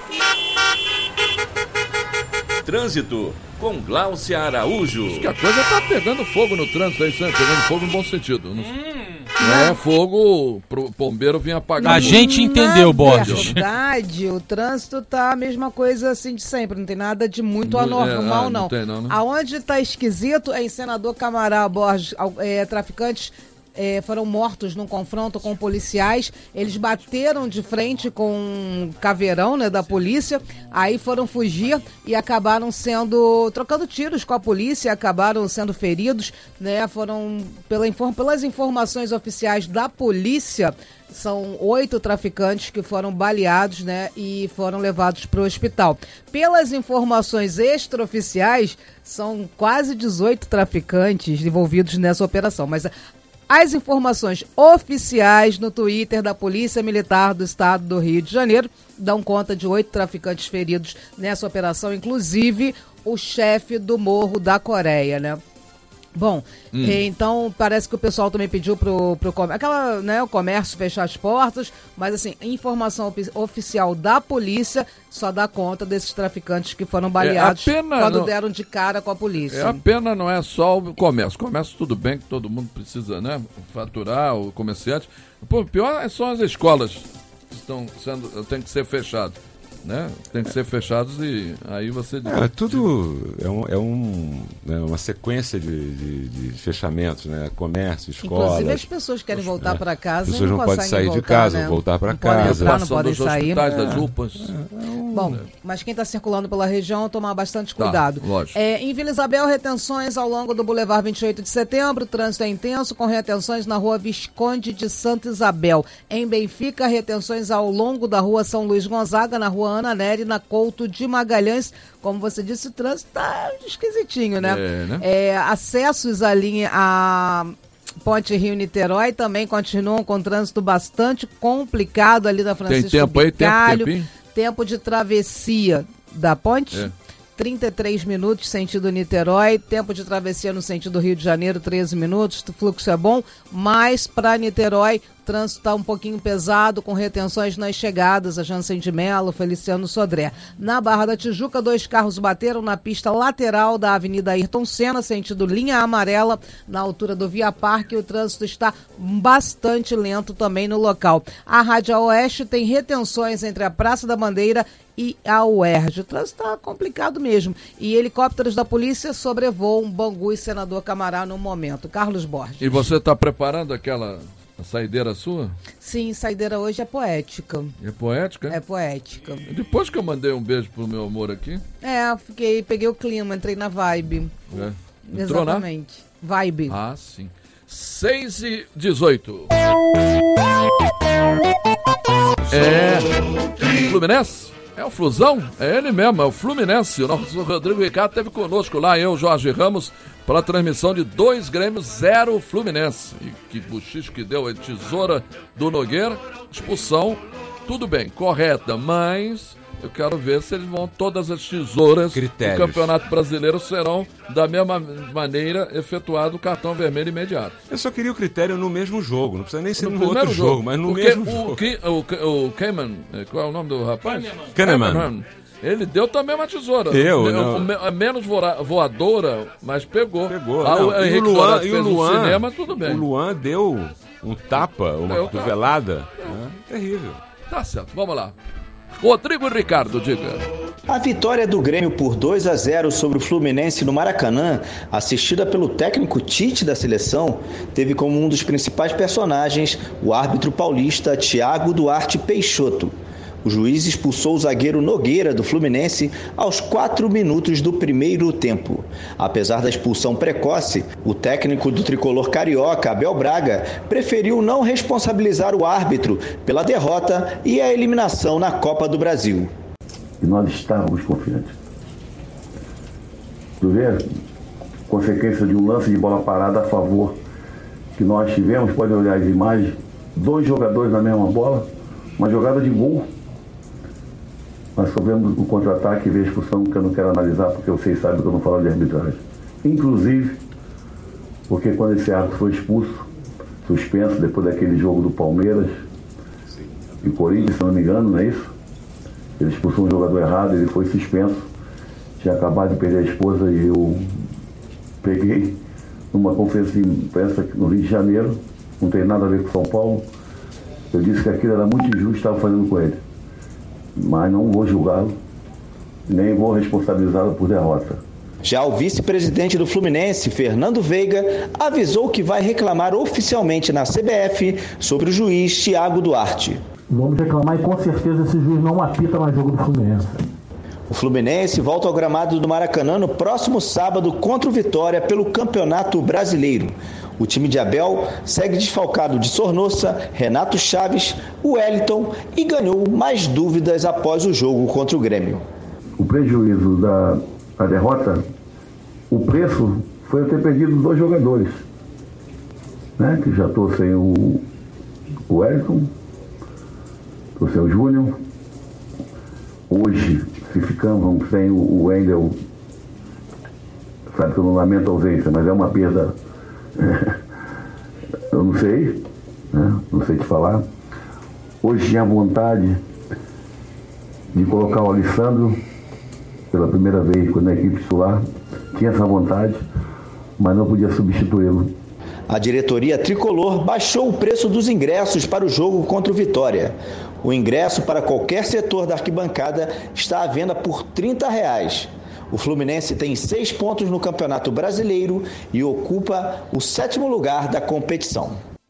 Trânsito com Gláucia Araújo. Acho que a coisa tá pegando fogo no trânsito aí, sempre pegando fogo no bom sentido. Não é fogo pro bombeiro vir apagar. A gente entendeu, Borges. Na verdade, o trânsito tá a mesma coisa assim de sempre, não tem nada de muito anormal, não. Não tem, não, né? Aonde tá esquisito é em Senador Camará, Borges, traficantes foram mortos num confronto com policiais. Eles bateram de frente com um caveirão, né, da polícia, aí foram fugir e acabaram trocando tiros com a polícia, acabaram sendo feridos, né, pelas informações oficiais da polícia, são 8 traficantes que foram baleados, né, e foram levados para o hospital. Pelas informações extraoficiais, são quase 18 traficantes envolvidos nessa operação, mas as informações oficiais no Twitter da Polícia Militar do Estado do Rio de Janeiro dão conta de 8 traficantes feridos nessa operação, inclusive o chefe do Morro da Coreia, né? Bom, então parece que o pessoal também pediu pro o comércio fechar as portas, mas assim, informação oficial da polícia só dá conta desses traficantes que foram baleados quando deram de cara com a polícia. A pena não é só o comércio. Comércio tudo bem, que todo mundo precisa, né, faturar, o comerciante. O pior são as escolas que tem que ser fechadas. Né? Tem que ser fechados e aí você... Tudo é uma sequência de fechamentos, né? Comércio, escolas. Inclusive as pessoas querem voltar para casa. As pessoas não podem sair de casa, né? voltar para casa. Não podem sair. Das UPAs. Bom, mas quem está circulando pela região, tomar bastante cuidado. Lógico. Em Vila Isabel, retenções ao longo do Boulevard 28 de Setembro, trânsito é intenso, com retenções na rua Visconde de Santa Isabel. Em Benfica, retenções ao longo da rua São Luís Gonzaga, na rua Ana Nery, na Couto de Magalhães. Como você disse, o trânsito tá esquisitinho, né? Acessos ali a Ponte Rio-Niterói também continuam com trânsito bastante complicado ali da Francisco Bicalho. Tempo de travessia da ponte? 33 minutos, sentido Niterói. Tempo de travessia no sentido Rio de Janeiro, 13 minutos. O fluxo é bom, mas para Niterói, o trânsito está um pouquinho pesado, com retenções nas chegadas, a Jansen de Melo, Feliciano Sodré. Na Barra da Tijuca, 2 carros bateram na pista lateral da Avenida Ayrton Senna, sentido linha amarela, na altura do Via Parque. O trânsito está bastante lento também no local. A Rádio Oeste tem retenções entre a Praça da Bandeira e a UERJ. O trânsito está complicado mesmo. E helicópteros da polícia sobrevoam Bangu e Senador Camará no momento. Carlos Borges. E você está preparando aquela saideira sua? Sim, saideira hoje é poética. É poética? É poética. Depois que eu mandei um beijo pro meu amor aqui. Peguei o clima, entrei na vibe. Entrou. Exatamente. Vibe. Ah, sim. 6h18. Fluminense? É o Flusão? É ele mesmo, é o Fluminense. O nosso Rodrigo Ricardo esteve conosco lá, eu, Jorge Ramos, para a transmissão de 2 Grêmios, 0 Fluminense. E que buchicho que deu, a tesoura do Nogueira, expulsão, tudo bem, correta, mas eu quero ver se eles vão, todas as tesouras do Campeonato Brasileiro serão da mesma maneira efetuado o cartão vermelho imediato. Eu só queria o critério no mesmo jogo, não precisa nem ser no outro jogo, mas no mesmo jogo. O Kahneman, qual é o nome do rapaz? Kahneman. Ele deu também uma tesoura. Menos voadora, mas pegou. O Henrique Dourado fez um cinema, tudo bem. O Luan deu um tapa, uma cotovelada. Terrível. Tá certo, vamos lá. Rodrigo Ricardo, diga. A vitória do Grêmio por 2-0 sobre o Fluminense no Maracanã, assistida pelo técnico Tite da seleção, teve como um dos principais personagens o árbitro paulista Thiago Duarte Peixoto. O juiz expulsou o zagueiro Nogueira do Fluminense aos 4 minutos do primeiro tempo. Apesar da expulsão precoce, o técnico do tricolor carioca, Abel Braga, preferiu não responsabilizar o árbitro pela derrota e a eliminação na Copa do Brasil. E nós estávamos confiantes. Tu vê, consequência de um lance de bola parada a favor que nós tivemos, pode olhar as imagens, 2 jogadores na mesma bola, uma jogada de gol. Nós soubemos o contra-ataque e ver a expulsão, que eu não quero analisar, porque vocês sabem que eu não falo de arbitragem. Inclusive, porque quando esse árbitro foi expulso, suspenso depois daquele jogo do Palmeiras e Corinthians, se não me engano, não é isso? Ele expulsou um jogador errado, ele foi suspenso. Tinha acabado de perder a esposa e eu peguei numa conferência de imprensa no Rio de Janeiro, não tem nada a ver com São Paulo. Eu disse que aquilo era muito injusto, estava fazendo com ele. Mas não vou julgá-lo, nem vou responsabilizá-lo por derrota. Já o vice-presidente do Fluminense, Fernando Veiga, avisou que vai reclamar oficialmente na CBF sobre o juiz Thiago Duarte. Vamos reclamar e com certeza esse juiz não apita mais jogo do Fluminense. O Fluminense volta ao gramado do Maracanã no próximo sábado contra o Vitória pelo Campeonato Brasileiro. O time de Abel segue desfalcado de Sornosa, Renato Chaves, Wellington e ganhou mais dúvidas após o jogo contra o Grêmio. O prejuízo da derrota, o preço foi eu ter perdido 2 jogadores, né? Que já estou sem o Wellington, estou sem o Júnior. Hoje, se ficamos sem o Wendel, sabe que eu não lamento a ausência, mas é uma perda. Eu não sei, né? Não sei te falar. Hoje tinha vontade de colocar o Alessandro pela primeira vez na equipe titular. Tinha essa vontade, mas não podia substituí-lo. A diretoria tricolor baixou o preço dos ingressos para o jogo contra o Vitória. O ingresso para qualquer setor da arquibancada está à venda por R$30. O Fluminense tem 6 pontos no Campeonato Brasileiro e ocupa o 7º lugar da competição.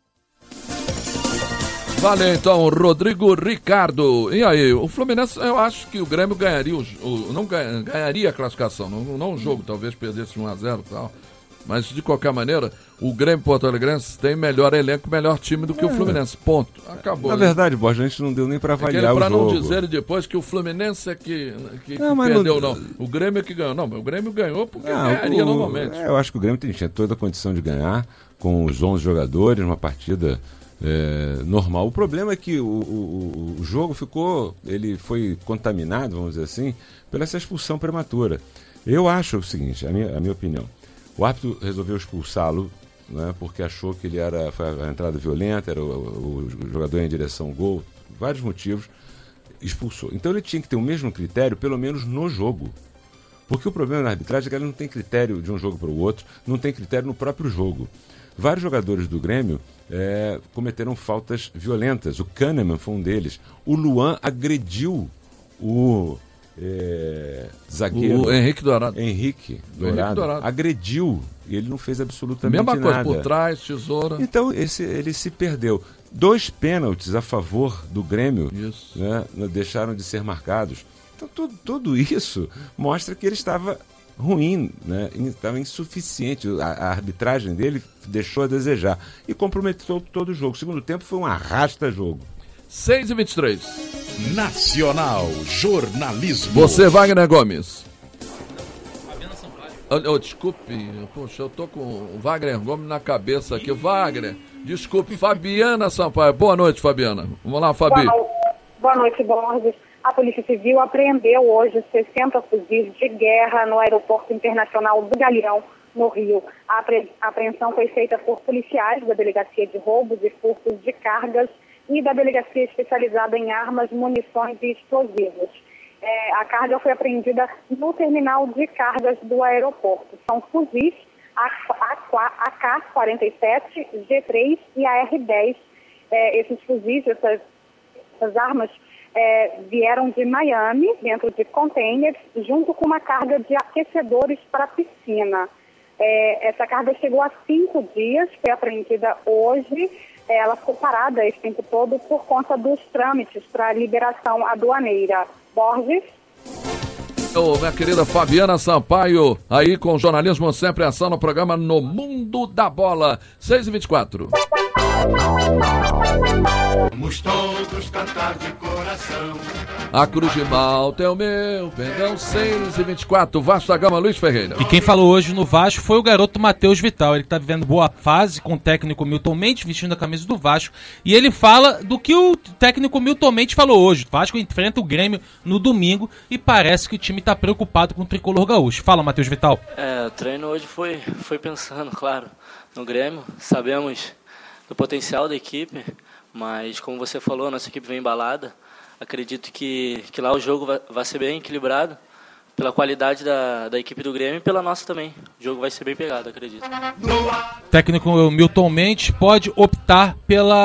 Valeu então, Rodrigo Ricardo. E aí, o Fluminense, eu acho que o Grêmio ganharia, não ganharia a classificação, não o jogo, talvez perdesse 1-0 e tal. Mas, de qualquer maneira, o Grêmio Porto Alegrense tem melhor elenco, melhor time do que o Fluminense. Ponto. Acabou. Na verdade, Borja, a gente não deu nem para avaliar o jogo. Para não dizer depois que o Fluminense é que perdeu, não. O Grêmio é que ganhou. Não, o Grêmio ganhou porque ganharia normalmente. Eu acho que o Grêmio tinha toda a condição de ganhar, com os 11 jogadores, uma partida normal. O problema é que o jogo ele foi contaminado, vamos dizer assim, pela essa expulsão prematura. Eu acho o seguinte, a minha opinião. O árbitro resolveu expulsá-lo, né, porque achou que foi a entrada violenta, era o jogador em direção ao gol, vários motivos, expulsou. Então ele tinha que ter o mesmo critério, pelo menos no jogo. Porque o problema na arbitragem é que ela não tem critério de um jogo para o outro, não tem critério no próprio jogo. Vários jogadores do Grêmio cometeram faltas violentas. O Kahneman foi um deles. O Luan agrediu o zagueiro. O Henrique Dourado. Henrique Dourado. Agrediu e ele não fez absolutamente nada. Mesma coisa, por trás, tesoura. Então ele se perdeu. 2 pênaltis a favor do Grêmio, né, deixaram de ser marcados. Então tudo isso mostra que ele estava ruim, né? Estava insuficiente. A arbitragem dele deixou a desejar e comprometeu todo o jogo. O segundo tempo foi um arrasta-jogo. 6h23. Nacional Jornalismo. Você, Wagner Gomes. Desculpe, poxa, eu tô com o Wagner Gomes na cabeça aqui. Wagner, desculpe, Fabiana Sampaio. Boa noite, Fabiana. Vamos lá, Fabi. Boa noite, Borges. A Polícia Civil apreendeu hoje 60 fuzis de guerra no Aeroporto Internacional do Galeão, no Rio. A apreensão foi feita por policiais da Delegacia de Roubos e Furtos de Cargas e da Delegacia Especializada em Armas, Munições e Explosivos. A carga foi apreendida no terminal de cargas do aeroporto. São fuzis AK-47, G3 e AR-10. Esses fuzis, essas armas, vieram de Miami, dentro de containers, junto com uma carga de aquecedores para piscina. Essa carga chegou há 5 dias, foi apreendida hoje. Ela ficou parada esse tempo todo por conta dos trâmites para liberação aduaneira. Borges. Minha querida Fabiana Sampaio, aí com jornalismo sempre ação no programa No Mundo da Bola, 6h24. Vamos todos cantar de coração. A Cruz de Malta é o meu perdão, 6h24, Vasco da Gama, Luiz Ferreira. E quem falou hoje no Vasco foi o garoto Matheus Vital. Ele que tá vivendo boa fase com o técnico Milton Mendes, vestindo a camisa do Vasco. E ele fala do que o técnico Milton Mendes falou hoje. O Vasco enfrenta o Grêmio no domingo e parece que o time tá preocupado com o tricolor gaúcho. Fala, Matheus Vital. O treino hoje foi pensando, claro, no Grêmio. Sabemos do potencial da equipe, mas como você falou, nossa equipe vem embalada. Acredito que lá o jogo vai ser bem equilibrado pela qualidade da equipe do Grêmio e pela nossa também. O jogo vai ser bem pegado, acredito. O técnico Milton Mendes pode optar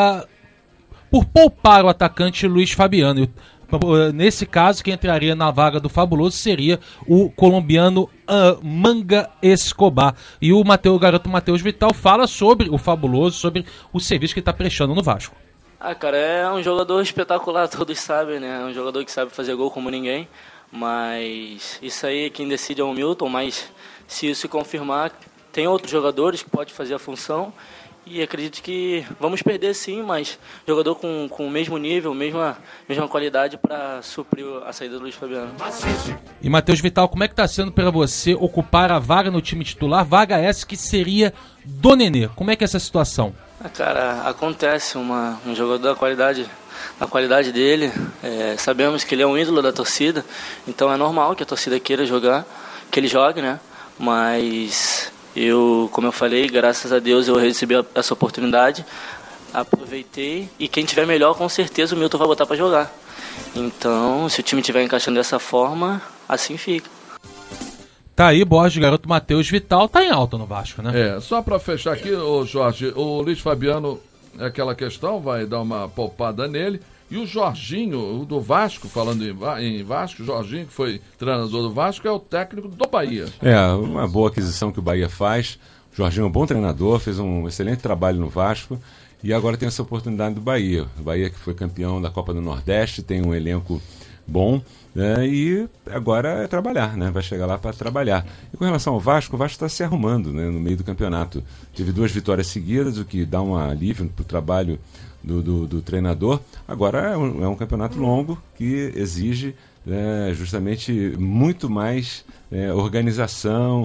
por poupar o atacante Luiz Fabiano. Nesse caso, quem entraria na vaga do Fabuloso seria o colombiano Manga Escobar. E o garoto Matheus Vital fala sobre o Fabuloso, sobre o serviço que ele está prestando no Vasco. Cara, é um jogador espetacular, todos sabem, né? É um jogador que sabe fazer gol como ninguém, mas isso aí quem decide é o Milton, mas se isso se confirmar, tem outros jogadores que podem fazer a função e acredito que vamos perder sim, mas jogador com o mesmo nível, mesma qualidade para suprir a saída do Luiz Fabiano. E Matheus Vital, como é que está sendo para você ocupar a vaga no time titular, vaga essa que seria do Nenê? Como é que é essa situação? Cara, acontece um jogador da qualidade dele, sabemos que ele é um ídolo da torcida, então é normal que a torcida queira jogar, que ele jogue, né? Mas como eu falei, graças a Deus eu recebi essa oportunidade, aproveitei e quem tiver melhor, com certeza o Milton vai botar para jogar. Então, se o time estiver encaixando dessa forma, assim fica. Tá aí, Borges, garoto Matheus Vital, tá em alta no Vasco, né? Só pra fechar aqui, Jorge, o Luiz Fabiano, aquela questão, vai dar uma poupada nele. E o Jorginho, do Vasco, falando em Vasco, o Jorginho, que foi treinador do Vasco, é o técnico do Bahia. Uma boa aquisição que o Bahia faz. O Jorginho é um bom treinador, fez um excelente trabalho no Vasco. E agora tem essa oportunidade do Bahia. O Bahia que foi campeão da Copa do Nordeste, tem um elenco bom, né? E agora é trabalhar, né? Vai chegar lá para trabalhar. E com relação ao Vasco, o Vasco está se arrumando, né? No meio do campeonato. Teve 2 vitórias seguidas, o que dá um alívio para o trabalho do treinador. Agora é um campeonato longo que exige justamente muito mais organização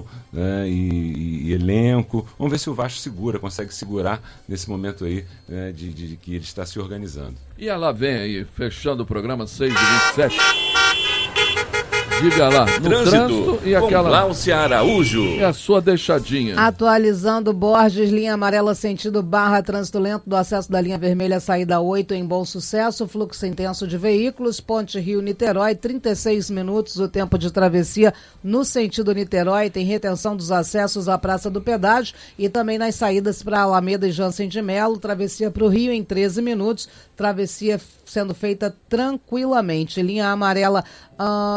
e elenco. Vamos ver se o Vasco consegue segurar nesse momento aí de que ele está se organizando. E ela vem aí, fechando o programa 6h27. Diga lá, no trânsito e aquela... Glaucia Araújo. E a sua deixadinha. Atualizando Borges, linha amarela sentido Barra, trânsito lento do acesso da linha vermelha, saída 8 em Bom Sucesso, fluxo intenso de veículos, Ponte Rio-Niterói, 36 minutos o tempo de travessia no sentido Niterói, tem retenção dos acessos à Praça do Pedágio e também nas saídas para Alameda e Jansen de Melo, travessia para o Rio em 13 minutos, travessia sendo feita tranquilamente. Linha amarela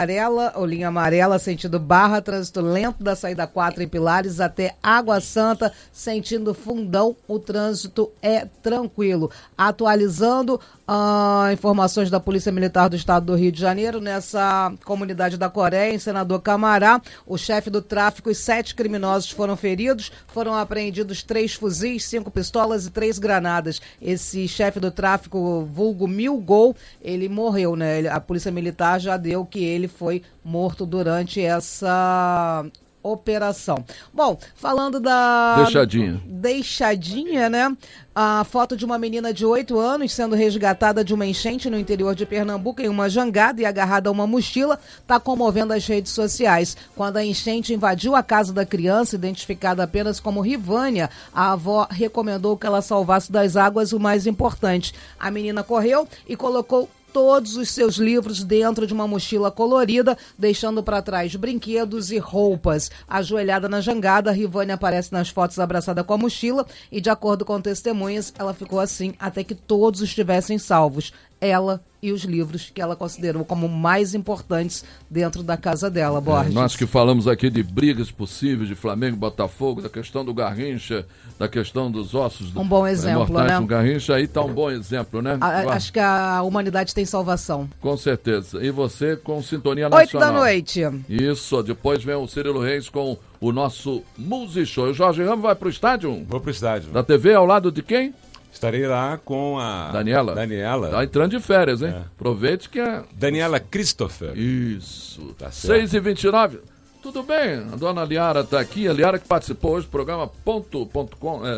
linha amarela, sentido Barra, trânsito lento da saída 4 em Pilares até Água Santa, sentido Fundão, o trânsito é tranquilo. Atualizando informações da Polícia Militar do Estado do Rio de Janeiro, nessa comunidade da Coreia, em Senador Camará, o chefe do tráfico e 7 criminosos foram feridos, foram apreendidos 3 fuzis, 5 pistolas e 3 granadas. Esse chefe do tráfico, vulgo Mil Gol, ele morreu, né? A Polícia Militar já deu que ele foi morto durante essa operação. Bom, falando da... Deixadinha, né? A foto de uma menina de 8 anos sendo resgatada de uma enchente no interior de Pernambuco em uma jangada e agarrada a uma mochila está comovendo as redes sociais. Quando a enchente invadiu a casa da criança, identificada apenas como Rivânia, a avó recomendou que ela salvasse das águas o mais importante. A menina correu e colocou todos os seus livros dentro de uma mochila colorida, deixando para trás brinquedos e roupas. Ajoelhada na jangada, Rivânia aparece nas fotos abraçada com a mochila e, de acordo com testemunhas, ela ficou assim até que todos estivessem salvos. Ela e os livros que ela considerou como mais importantes dentro da casa dela, Borges. Nós que falamos aqui de brigas possíveis de Flamengo e Botafogo, da questão do Garrincha, da questão dos ossos um bom exemplo, né? do Garrincha, aí tá um bom exemplo, né? Acho que a humanidade tem salvação. Com certeza. E você com Sintonia Nacional. 20h. Isso, depois vem o Cirilo Reis com o nosso Music Show. O Jorge Ramos vai pro estádio? Vou pro estádio. Da TV ao lado de quem? Estarei lá com a... Daniela. Tá entrando de férias, hein? Aproveite que é... Daniela Christopher. Isso. Tá certo. 6h29. Tudo bem, a dona Liara tá aqui. A Liara que participou hoje do programa .com. Qual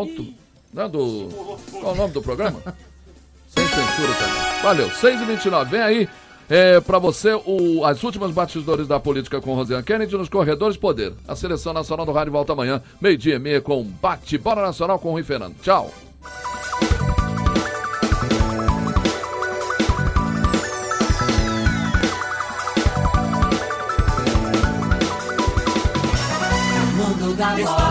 é o nome do programa? Sem censura também. Valeu, 6h29. Vem aí pra você as últimas bastidores da política com Rosiane Kennedy nos Corredores Poder. A Seleção Nacional do Rádio volta amanhã, 12h30, com Bate-Bola Nacional com o Rui Fernando. Tchau. Mundo da